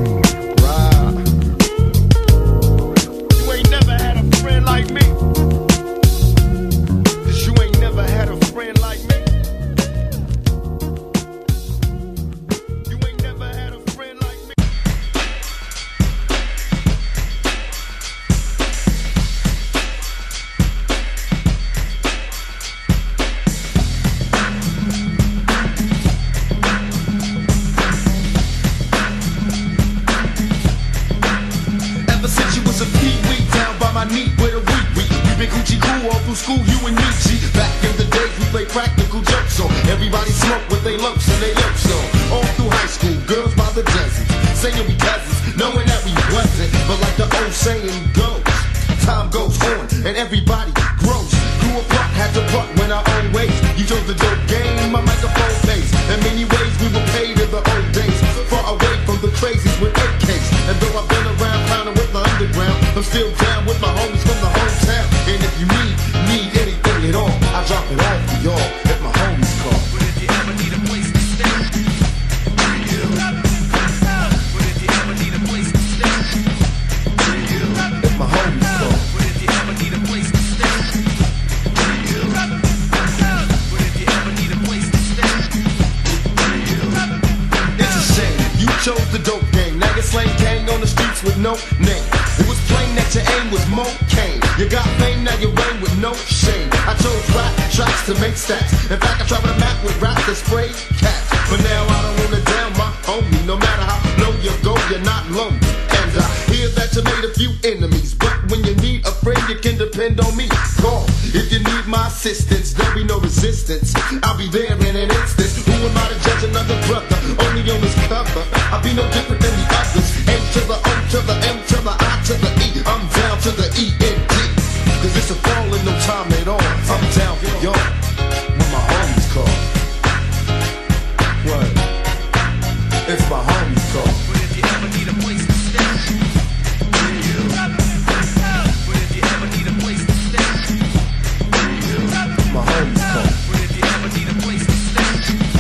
N: Right. You ain't never had a friend like me. Cause you ain't never had a friend like me. You ain't never had a friend like me. School, you and me, G. Back in the days, we played practical jokes on. Everybody smoked with they lumps and they yokes on. All through high school, girls by the dozens, saying we cousins, knowing that we wasn't. But like the old saying goes, time goes on and everybody grows. Grew apart, had to part, went our own ways. You chose the dope game, my microphone face. In many ways, we were paid in the old days. Far away from the crazies with A Ks. And though I've been around, pounding with the underground, I'm still down with my homies from the hometown. And if you need Need anything at all, I drop it off for y'all if my homies call. But if you ever need a place to stay, bring you. But if you ever need a place to stay, bring you. If my homies call. But if you ever need a place to stay, bring you. But if you ever need a place to stay, bring you. It's a shame you chose the dope game. Now you're slang gang on the streets with no name. It was plain that your aim was more cane. You got fame, now you reign with no shame. I chose rap tracks to make stats. In fact, I travel the map with rap that spray cats. But now I don't wanna down my homie. No matter how low you go, you're not lonely. And I hear that you made a few enemies, but when you need a friend, you can depend on me. Call if you need my assistance. There'll be no resistance. I'll be there in an instant. Who am I to judge another brother? Only on his cover. I'll be no different than the others. A to the O to the M to the I to the E. I'm down to the E N D. Cause it's a fall and no time at all. I'm down for y'all when my homies call. What? It's my homies call. But if you ever need a place to stay, bring you. But if you ever need a place to stay, bring you. My homies call. But if you ever need a place to stay,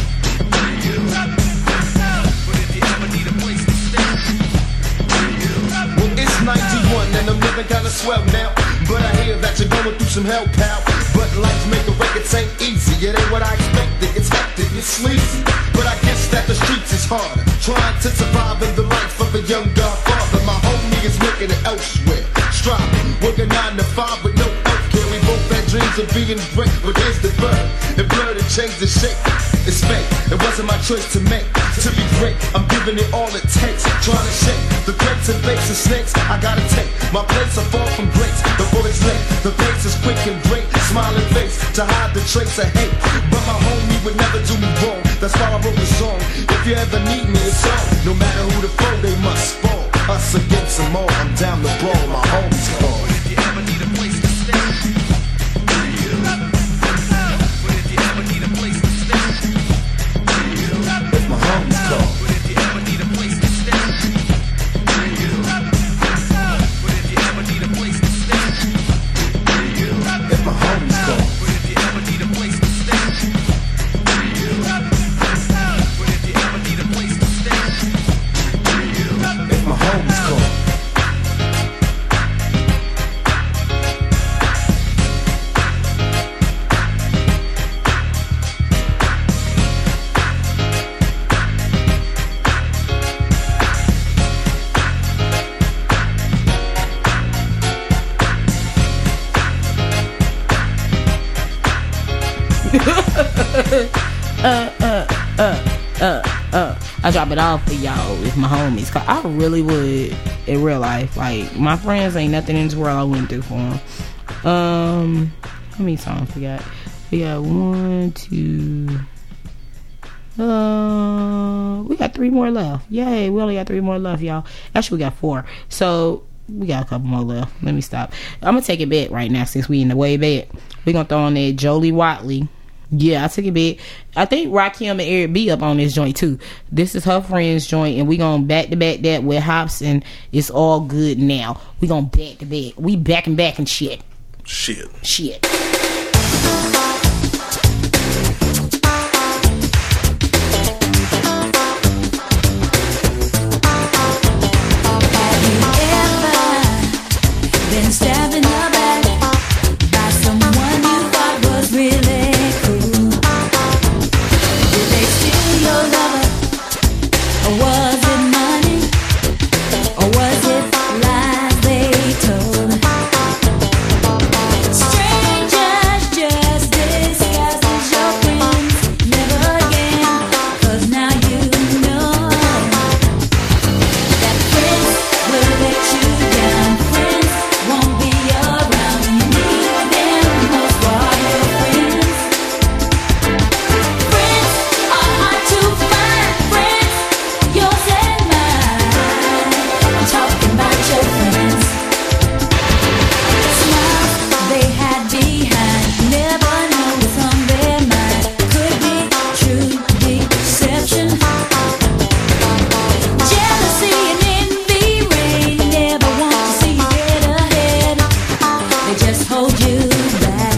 N: bring you. But if you ever need a place to stay, bring you. swell now. But I hear that you're going through some hell, pal. But life make a record ain't easy. It ain't what I expected. It's hectic, it's sleazy. But I guess that the streets is harder. Trying to survive in the life of a young godfather. My homie is making it elsewhere. Striving, working nine to five with no healthcare. We both had dreams of being great, but here's the bird. It blurred and changed the shape. It's fake. It wasn't my choice to make. To be great, I'm giving it all it takes. Trying to shake the crates and bakes and snakes. I gotta take my place are far from greats. Before it's late, the pace is quick and great. Smiling face to hide the trace of hate. But my homie would never do me wrong. That's why I wrote the song. If you ever need me, it's on. No matter who the foe, they must fall. Us against them all. I'm down the brawl. My homies call. But if you ever need a place to stay, but if you ever need a place to stay, if my homies call. But if you ever need a place to stay, but if you ever need a place to stay, if my homies call. But if you ever need a place to stay, but if you ever need a place to stay, if my homies call.
B: uh, uh, uh, uh, uh. I drop it off for y'all with my homies. Cause I really would in real life. Like, my friends ain't nothing in this world I wouldn't do for them. Um, how many songs we got? We got one, two. Uh, we got three more left. Yay, we only got three more left, y'all. Actually, we got four. So we got a couple more left. Let me stop. I'm gonna take a bet right now since we in the way bet. We gonna throw on there Jolie Watley. Yeah, I took a bet. I think Rakim and Eric B up on this joint too. This is her friend's joint, and we gonna back to back that with Hops, and it's all good now. We gonna back to back. We back and back and shit.
C: Shit.
B: Shit.
D: Been stabbed in the back by someone you thought was really cool. Did they steal your lover? Or was it money? Or was it lies they told? Strangers just disguises your friends. Never again, 'cause now you know that friends will let you down. Friends won't be around when you need them most. While your friends, friends are hard to find. Friends, yours and mine. I'm talking about your friends. Smiles they had behind, never know what's on their mind. Could be true deception. Jealousy and envy reign. Never want to see you get ahead. They just hold you back.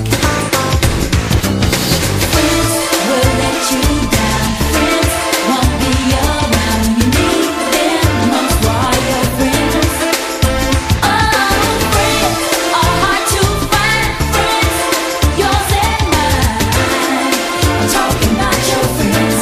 D: Friends will let you down. Friends won't be around when you need them most. While your friends, oh, friends are hard to find. Friends, yours and mine. I'm talking about your friends.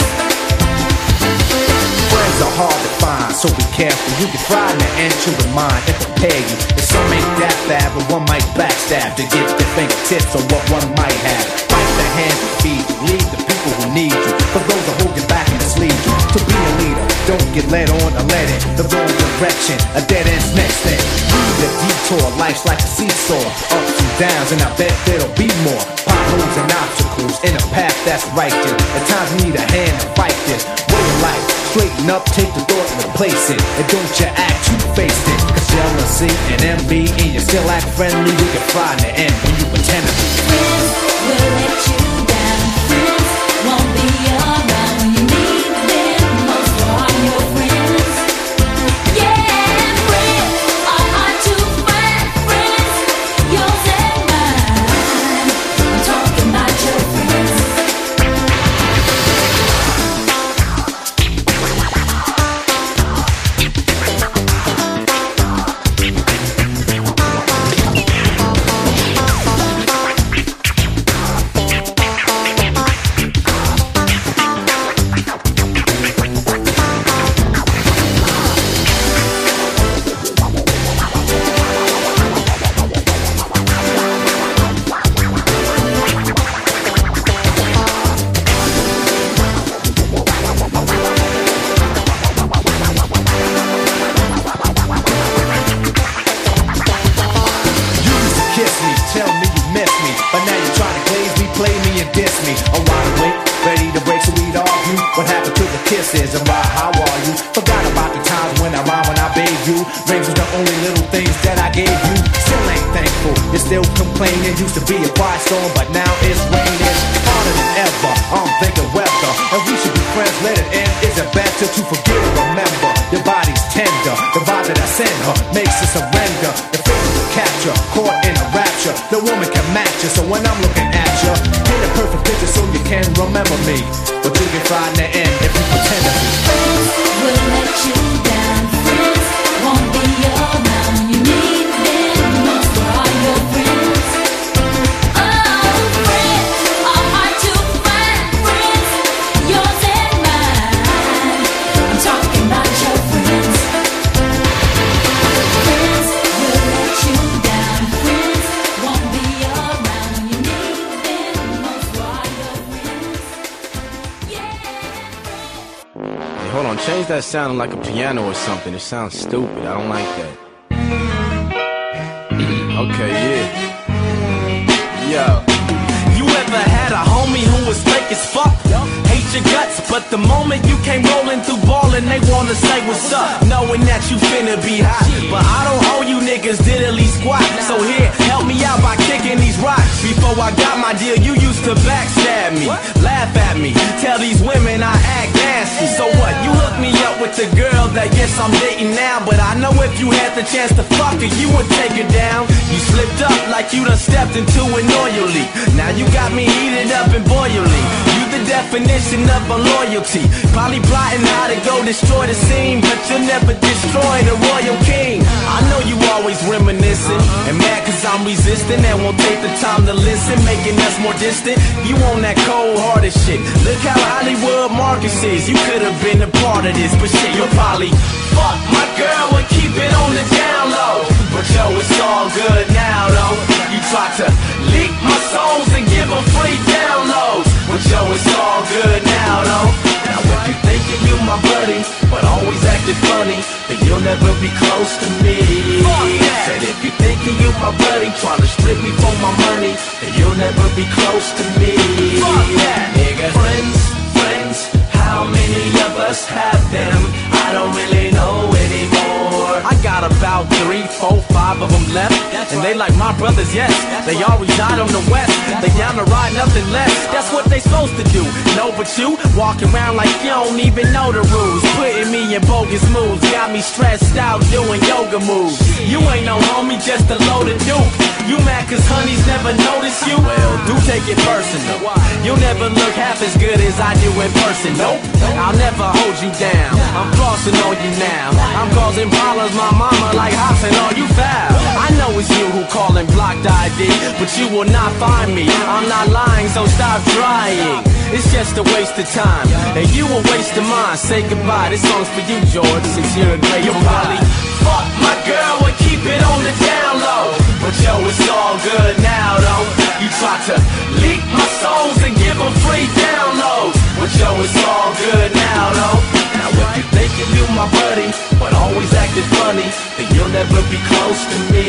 O: Friends are hard to find, so be careful. You can frighten the end to the mind and prepare you. And some ain't that bad, but one might backstab to get their fingertips on what one might have. Fight the hand that feed you, lead the people who need you. For those that hold you back and mislead you. To be a leader, don't get led on or led in the wrong direction. A dead end's next thing. Lead a detour, life's like a seesaw. Ups and downs, and I bet there'll be more. Potholes and obstacles in a path that's righteous. At times we need a hand to fight this way of life. Straighten up, take the thought and replace it. And don't you act, you face it. Cause jealousy and envy, and you still act friendly, you can find the end when you pretend to be.
D: Friends will let you down. Friends won't be around when you need them most. While your friends, yeah, friends are hard to find. Friends, yours and mine. I'm talking about your friends.
O: diss me. I'm wide awake, ready to break so we'd argue. What happened to the kisses and why, how are you? Forgot about the times when I rhyme when I bathed you. Rings was the only little things that I gave you. Still ain't thankful, you're still complaining. Used to be a quiet storm, but now it's raining harder than ever. I'm thinking weather, and we should be friends, let it end. Is it better to forget or remember? Your body's tender, the vibe that I send her makes her surrender. The feeling you capture, caught in a rapture. The woman can match you, so when I'm looking at you, get a perfect picture so you can remember me. But you can find the end if you pretend to be.
D: Friends will let you down. Friends won't be around when you need them most. Where are your friends? Oh, friends are hard to find. Friends, yours and mine. I'm talking about your friends. Friends will let you down. Friends won't be around when you need them most. Where are your friends?
P: Hey, hold on, change that sounding like a piano or something. It sounds stupid. I don't like that. Okay, yeah. Yo.
E: You ever had a homie who was fake as fuck? Hate your guts, but the moment you came rolling through ballin', they wanna say what's up, knowing that you finna be hot. But I don't owe you niggas diddly squat. So here, help me out by kicking these rocks. Before I got my deal, you used to backstab me, laugh at me, tell these women I act nasty. So what? You hooked me up with the girl that yes I'm dating now, but I know if you had the chance to fuck her, you would take her down. You slipped up like you done stepped into an oil leak. Now you got me heated up and boiling. You the definition of a loyalty. Probably plotting how to go destroy the scene, but you'll never destroy the royal king. I know you always reminiscing and mad cause I'm resisting and won't take the time to listen, making us more distant. You on that cold-hearted shit. Look how Hollywood Marcus is. You could have been a part of this, but shit, you'll probably fuck my girl and keep it on the down low. But yo, it's all good now though. You try to leak my songs and give them free downloads, but yo, it's all good now though. Now if you thinking you my buddy, but always acting funny, then you'll never be close to me. Said if you thinking you my buddy, trying to strip me for my money, then you'll never be close to me. Fuck that, nigga. Friends, friends, how many of us have them? I don't really know anymore. I got about three, four, five of them left, and they like my brothers, yes. They all reside on the west. They down to ride nothing less. That's what they supposed to do. No, but you walking around like you don't even know the rules, putting me in bogus moves, got me stressed out doing yoga moves. You ain't no homie, just a loaded dude. You mad cause honeys never notice you? Well, do take it personal. You'll never look half as good as I do in person. Nope, I'll never hold you down. I'm flossing on you now. I'm causing problems, my mama like hops and all you foul. I know it's you who callin' blocked I D, but you will not find me. I'm not lying, so stop trying. It's just a waste of time, and you a waste of mine. Say goodbye, this song's for you, George, since you're a great You'll probably fuck my girl and keep it on the down low, but yo, it's all good now though. You try to leak my songs and give them free downloads, but yo, it's all good now though. Now if you thinking you my buddy, but always acting funny, then you'll never be close to me.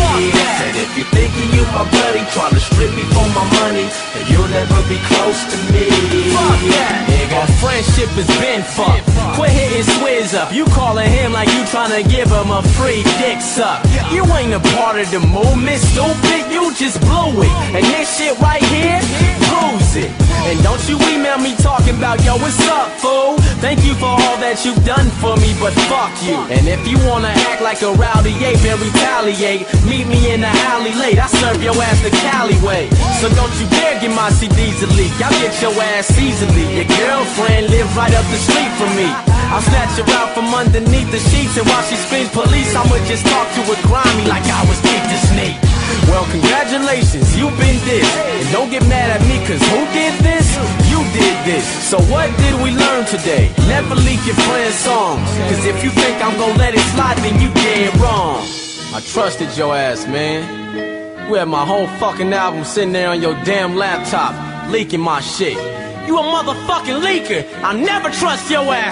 E: Said if you thinking you my buddy, trying to strip me for my money, then you'll never be close to me. Fuck that, nigga. Our friendship has been fucked. Quit hitting Swizz up. You calling him like you trying to give him a free dick suck. You ain't a part of the movement, stupid. You just blew it, and this shit right here proves it. And don't you email me talking about, yo, what's up, fool? Thank you for all that you've done for me, but fuck you. And if you wanna act like a rowdy ape and retaliate, meet me in the alley late. I serve your ass the Cali way. So don't you dare get my C Ds a leak. I'll get your ass easily. Your girlfriend lives right up the street from me. I'll snatch her out from underneath the sheets, and while she screams police, I'ma just talk to her grimy like I was Keith the Snake. Well, congratulations, you've been dissed. And don't get mad at me, cause who did this? You did this. So what did we learn today? Never leak your friend's songs, cause if you think I'm gonna let it slide, then you dead wrong.
P: I trusted your ass, man. You had my whole fucking album sitting there on your damn laptop, leaking my shit.
E: You a motherfucking leaker. I'll never trust your ass.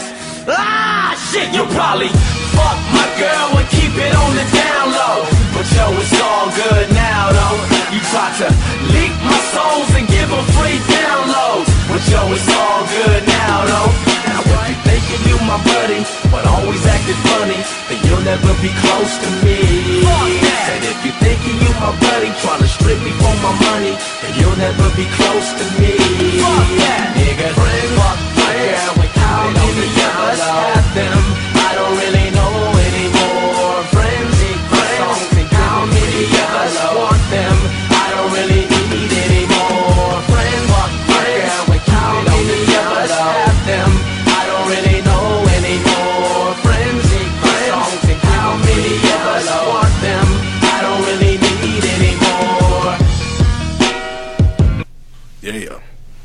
E: Ah, shit, you probably fuck my girl and keep it on the down low, but yo, it's all good now though. You try to leak my songs and give them free down acting funny, then you'll never be close to me. Said if you thinking you my buddy, tryna strip me for my money, then you'll never be close to me. Nigga, friends, fuck friends, how many of us have them? I don't really know anymore. Friends, friends, how many of us want them? I don't really need anymore. Friends, fuck friends, how many of us have them? I don't really know anymore. Friends, friends, how many of us want them? I don't really need anymore.
C: Yeah.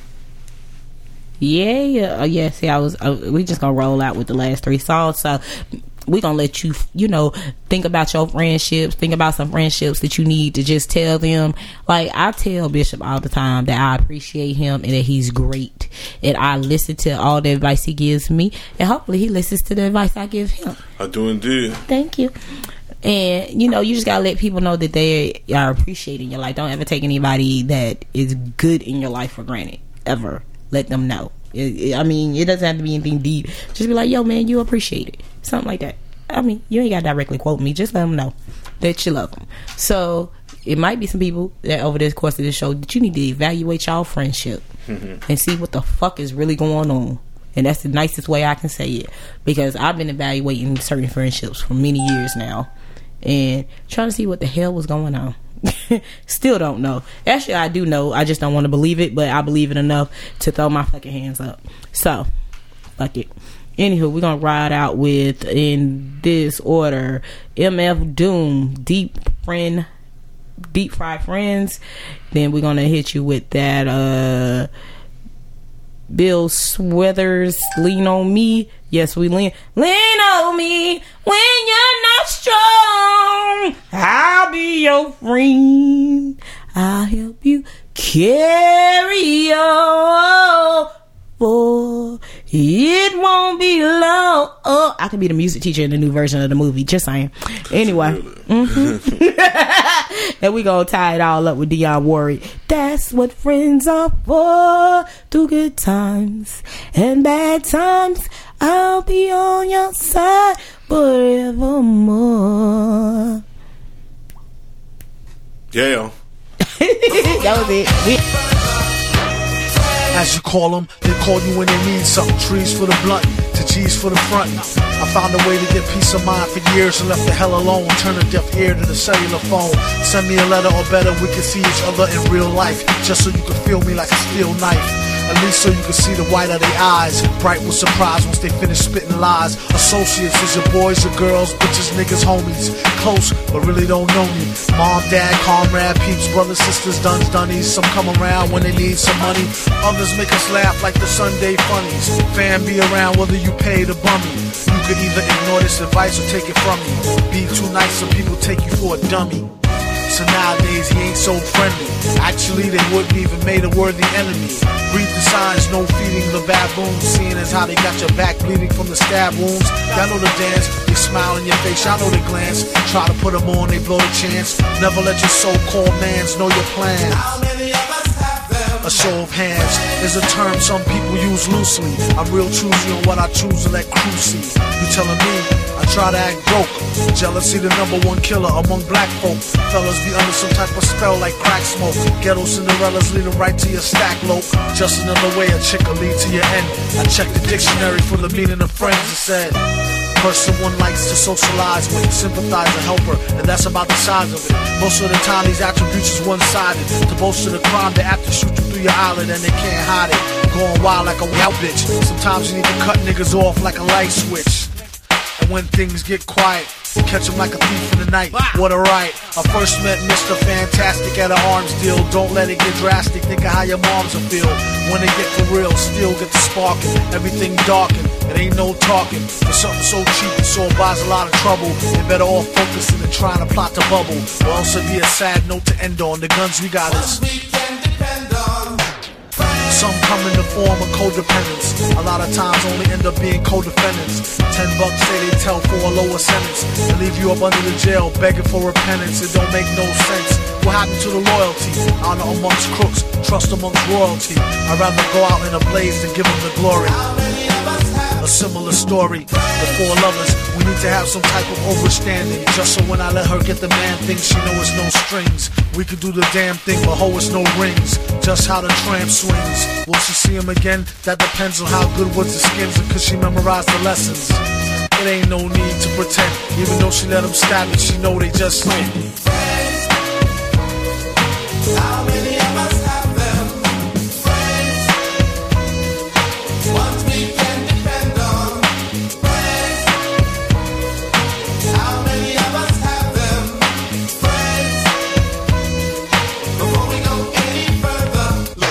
B: Yeah, yeah, oh, yeah. See, I was. Uh, we just gonna roll out with the last three songs. So we gonna let you, you know, think about your friendships. Think about some friendships that you need to just tell them. Like I tell Bishop all the time that I appreciate him and that he's great, and I listen to all the advice he gives me, and hopefully he listens to the advice I give him.
C: I do indeed.
B: Thank you. And you know, you just gotta let people know that they are appreciating your life. Don't ever take anybody that is good in your life for granted. Ever. Let them know. It, it, I mean, it doesn't have to be anything deep. Just be like, yo, man, you appreciate it. Something like that. I mean, you ain't got to directly quote me. Just let them know that you love them. So, it might be some people that over the course of this show that you need to evaluate y'all friendship and see what the fuck is really going on. And that's the nicest way I can say it. Because I've been evaluating certain friendships for many years now. And trying to see what the hell was going on. Still don't know. Actually, I do know. I just don't want to believe it, but I believe it enough to throw my fucking hands up. So, fuck it. Anywho, we're gonna ride out with, in this order, M F Doom, Deep Friend, Deep Fried Friends. Then we're gonna hit you with that uh Bill Swithers, Lean on Me. Yes, we lean lean on me when you're not strong. I'll be your friend. I'll help you carry on. For it won't be long. Oh, I could be the music teacher in the new version of the movie. Just saying. Anyway, mm-hmm. And we gonna tie it all up with Dionne Warwick. That's what friends are for. Through good times and bad times, I'll be on your side forevermore.
C: Yeah.
B: That was it. We-
Q: As you call them, they call you when they need something. Trees for the blunt, to G's for the front. I found a way to get peace of mind for years and left the hell alone. Turn a deaf ear to the cellular phone. Send me a letter or better, we can see each other in real life. Just so you can feel me like a steel knife. At least so you can see the white of their eyes. Bright with surprise once they finish spitting lies. Associates is your boys, your girls, bitches, niggas, homies. Close, but really don't know me. Mom, dad, comrade, peeps, brothers, sisters, duns, dunnies. Some come around when they need some money. Others make us laugh like the Sunday funnies. Fan be around whether you pay the bummy. You could either ignore this advice or take it from me. Be too nice so people take you for a dummy. So nowadays he ain't so friendly. Actually they wouldn't even made a worthy enemy. Read the signs, no feeding the baboons. Seeing as how they got your back bleeding from the stab wounds. Y'all know the dance, they smile in your face, y'all know the glance. Try to put them on, they blow the chance. Never let your so-called mans know your plans. How many of us have them? A show of hands is a term some people use loosely. I'm real choosy on what I choose to let crew see. You telling me I try to act broke. Jealousy the number one killer among black folk. Fellas be under some type of spell like crack smoke. Ghetto Cinderellas lead them right to your stack lope. Just another way a chick will lead to your end. I checked the dictionary for the meaning of friends. It said person one likes to socialize with, sympathize and help her, and that's about the size of it. Most of the time these attributes is one-sided. To boast of the crime, they have to shoot you through your eyelid and they can't hide it. Going wild like a wild bitch. Sometimes you need to cut niggas off like a light switch. And when things get quiet, catch him like a thief in the night. What a right. I first met Mister Fantastic at an arms deal. Don't let it get drastic. Think of how your moms will feel when they get for real. Still get the sparking. Everything darkened. It ain't no talking. For something so cheap and so buys a lot of trouble. They better all focusing and trying to plot the bubble. Or else it'd be a sad note to end on. The guns we got is some come in the form of codependence. A lot of times only end up being co-defendants. Ten bucks say they tell for a lower sentence. They leave you up under the jail begging for repentance. It don't make no sense. What happened to the loyalty? Honor amongst crooks, trust amongst royalty. I'd rather go out in a blaze than give them the glory. How many of us have a similar story. The four lovers, we need to have some type of overstanding, just so when I let her get the man thing, she know it's no strings. We could do the damn thing, but ho, it's no rings. Just how the tramp swings. Will she see him again? That depends on how good was the skins and could she memorize the lessons. It ain't no need to pretend. Even though she let him stab it, she know they just friends.
R: How many of us have them? Friends, ones we can depend on. Friends, how many of us have them? Friends, before we go any further.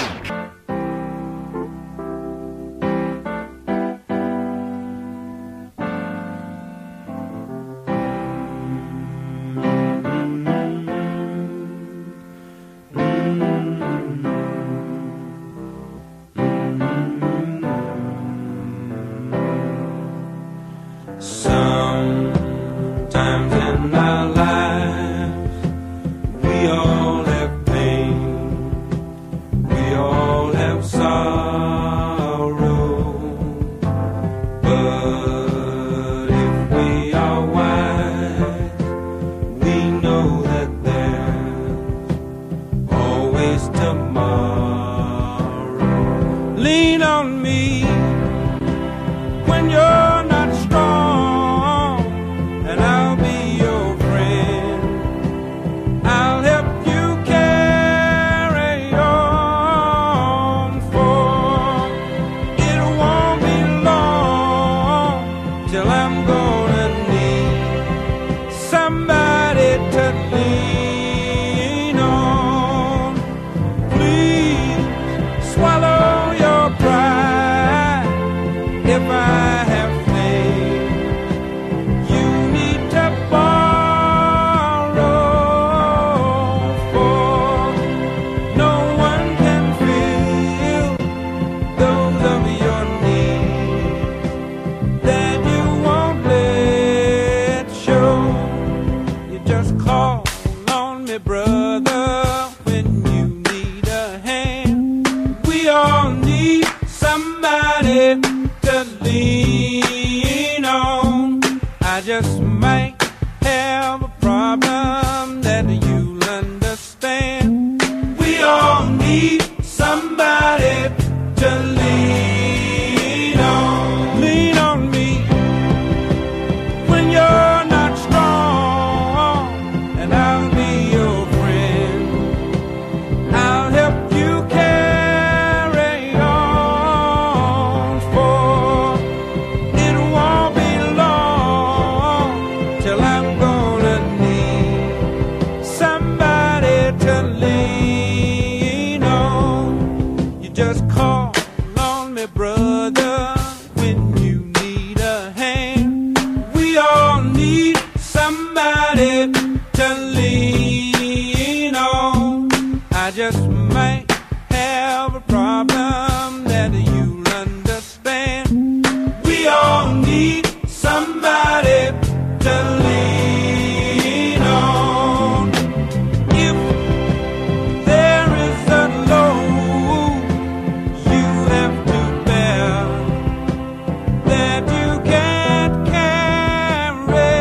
M: Sometimes in our lives, we all have pain, we all have sorrow. But if we are wise, we know that there's always tomorrow. Lean on me when you're not strong, and I'll be your friend. I'll help you carry on, for it won't be long till I'm gonna need somebody to lean on. Please swallow your pride if I have faith. You need to borrow, for no one can fill those of your needs that you won't let show. You just call on me, brother, when you need a hand. We all need somebody to lean on. I just might have a problem that you'll understand. We all need somebody to lean on. Lean on me when you're not strong, and I'll be your friend. I'll help you carry on, for it won't be long till I'm gonna need somebody to lean on. You just call on me, brother, when you need a hand. We all need somebody to lean on. I just might have a problem that you'll understand. We all need somebody to lean on. If there is a load you have to bear that you can't carry,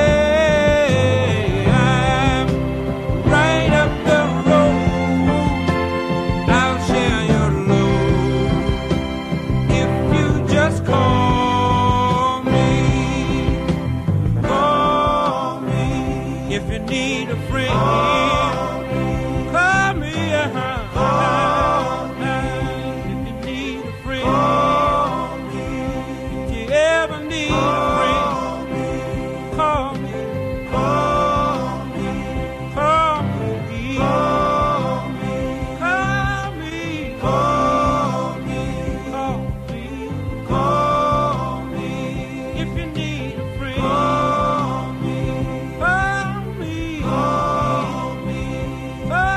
M: I'm right up the road. I'll share your load if you just call me. Call me if you need a friend. Call me, uh-huh. If you need a friend, if you ever need a friend, call me. Call me. Call me. Call me. Call me. Call me. Call me. If you need a friend, call me. Call me. Call me. Call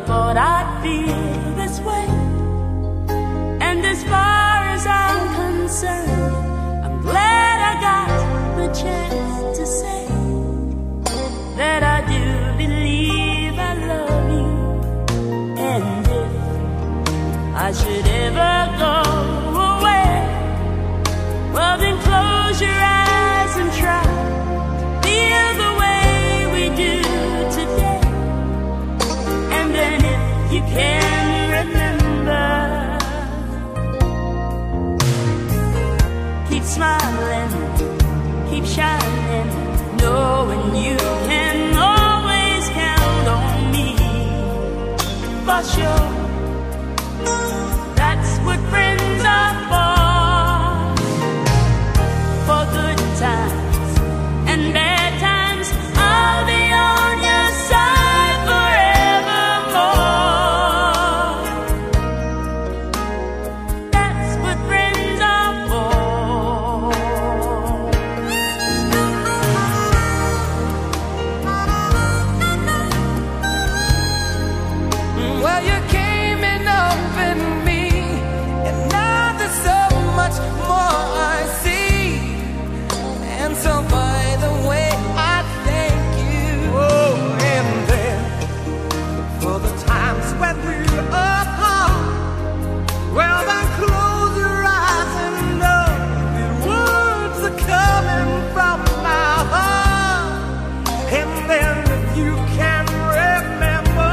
D: thought I'd feel this way. And as far as I'm concerned, I'm glad I got the chance to say that I do believe I love you. And if I should ever go away, well then close your eyes and try to feel the way we do today. And then if you can remember, keep smiling, keep shining, knowing you can always count on me. For sure, that's what friends are for. For good times and bad times, I'll be on your side forevermore. That's what friends are for.
R: Well, you came in up in me, and now there's so much more I see. And so, by the way, I thank you. Oh, and then for the times when we're apart, well, then close your eyes and know the words are coming from my heart. And then if you can remember,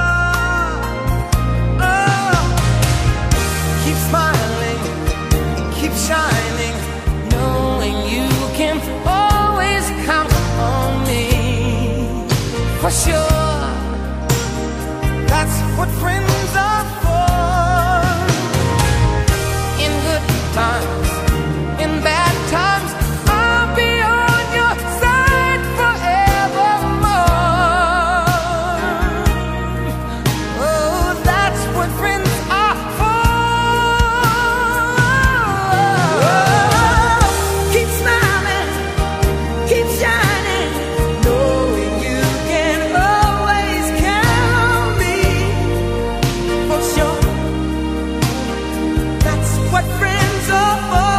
R: oh, keep smiling, keep shining, knowing you can always count on me. For sure, that's what friends are for. In good times, in bad times, I'll be on your side forevermore. Oh, that's what friends are for. Keep smiling, keep shining, knowing you can always count on me. For sure, that's what friends are for.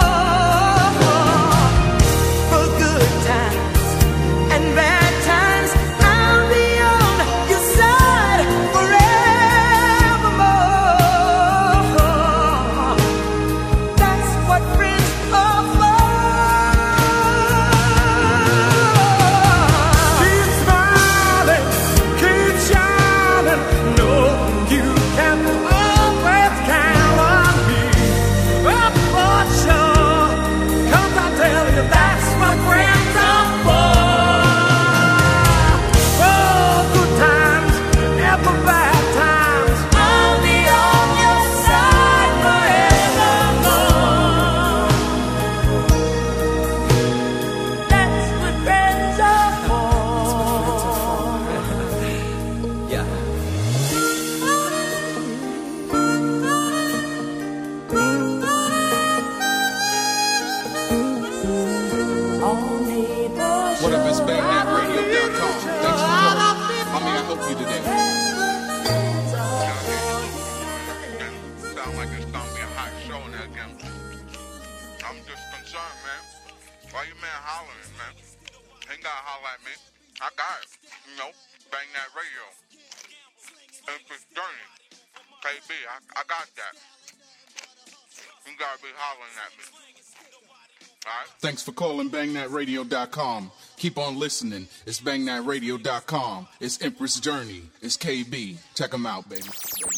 R: For good times and bad times, I'll be on your side forevermore. That's what friends are for. Keep smiling, keep shining, knowing you can always count on me. Oh, for sure, 'cause I tell you that's what friends are for. For good times and for bad times, I'll be on your side forevermore.
D: That's what friends are for.
R: Yeah.
S: What up, it's bang that radio dot com. Thanks for calling. How may I help you today?
T: Sound like it's gonna be a hot show in that game. I'm just concerned, man. Why you man hollering, man? Ain't gotta holler at me. I got it. You know, bang that radio. Empress Journey. K B, I, I got that. You gotta be hollering at me. Alright?
S: Thanks for calling bang that radio dot com. Keep on listening. It's bang that radio dot com. It's Empress Journey. It's K B. Check them out, baby.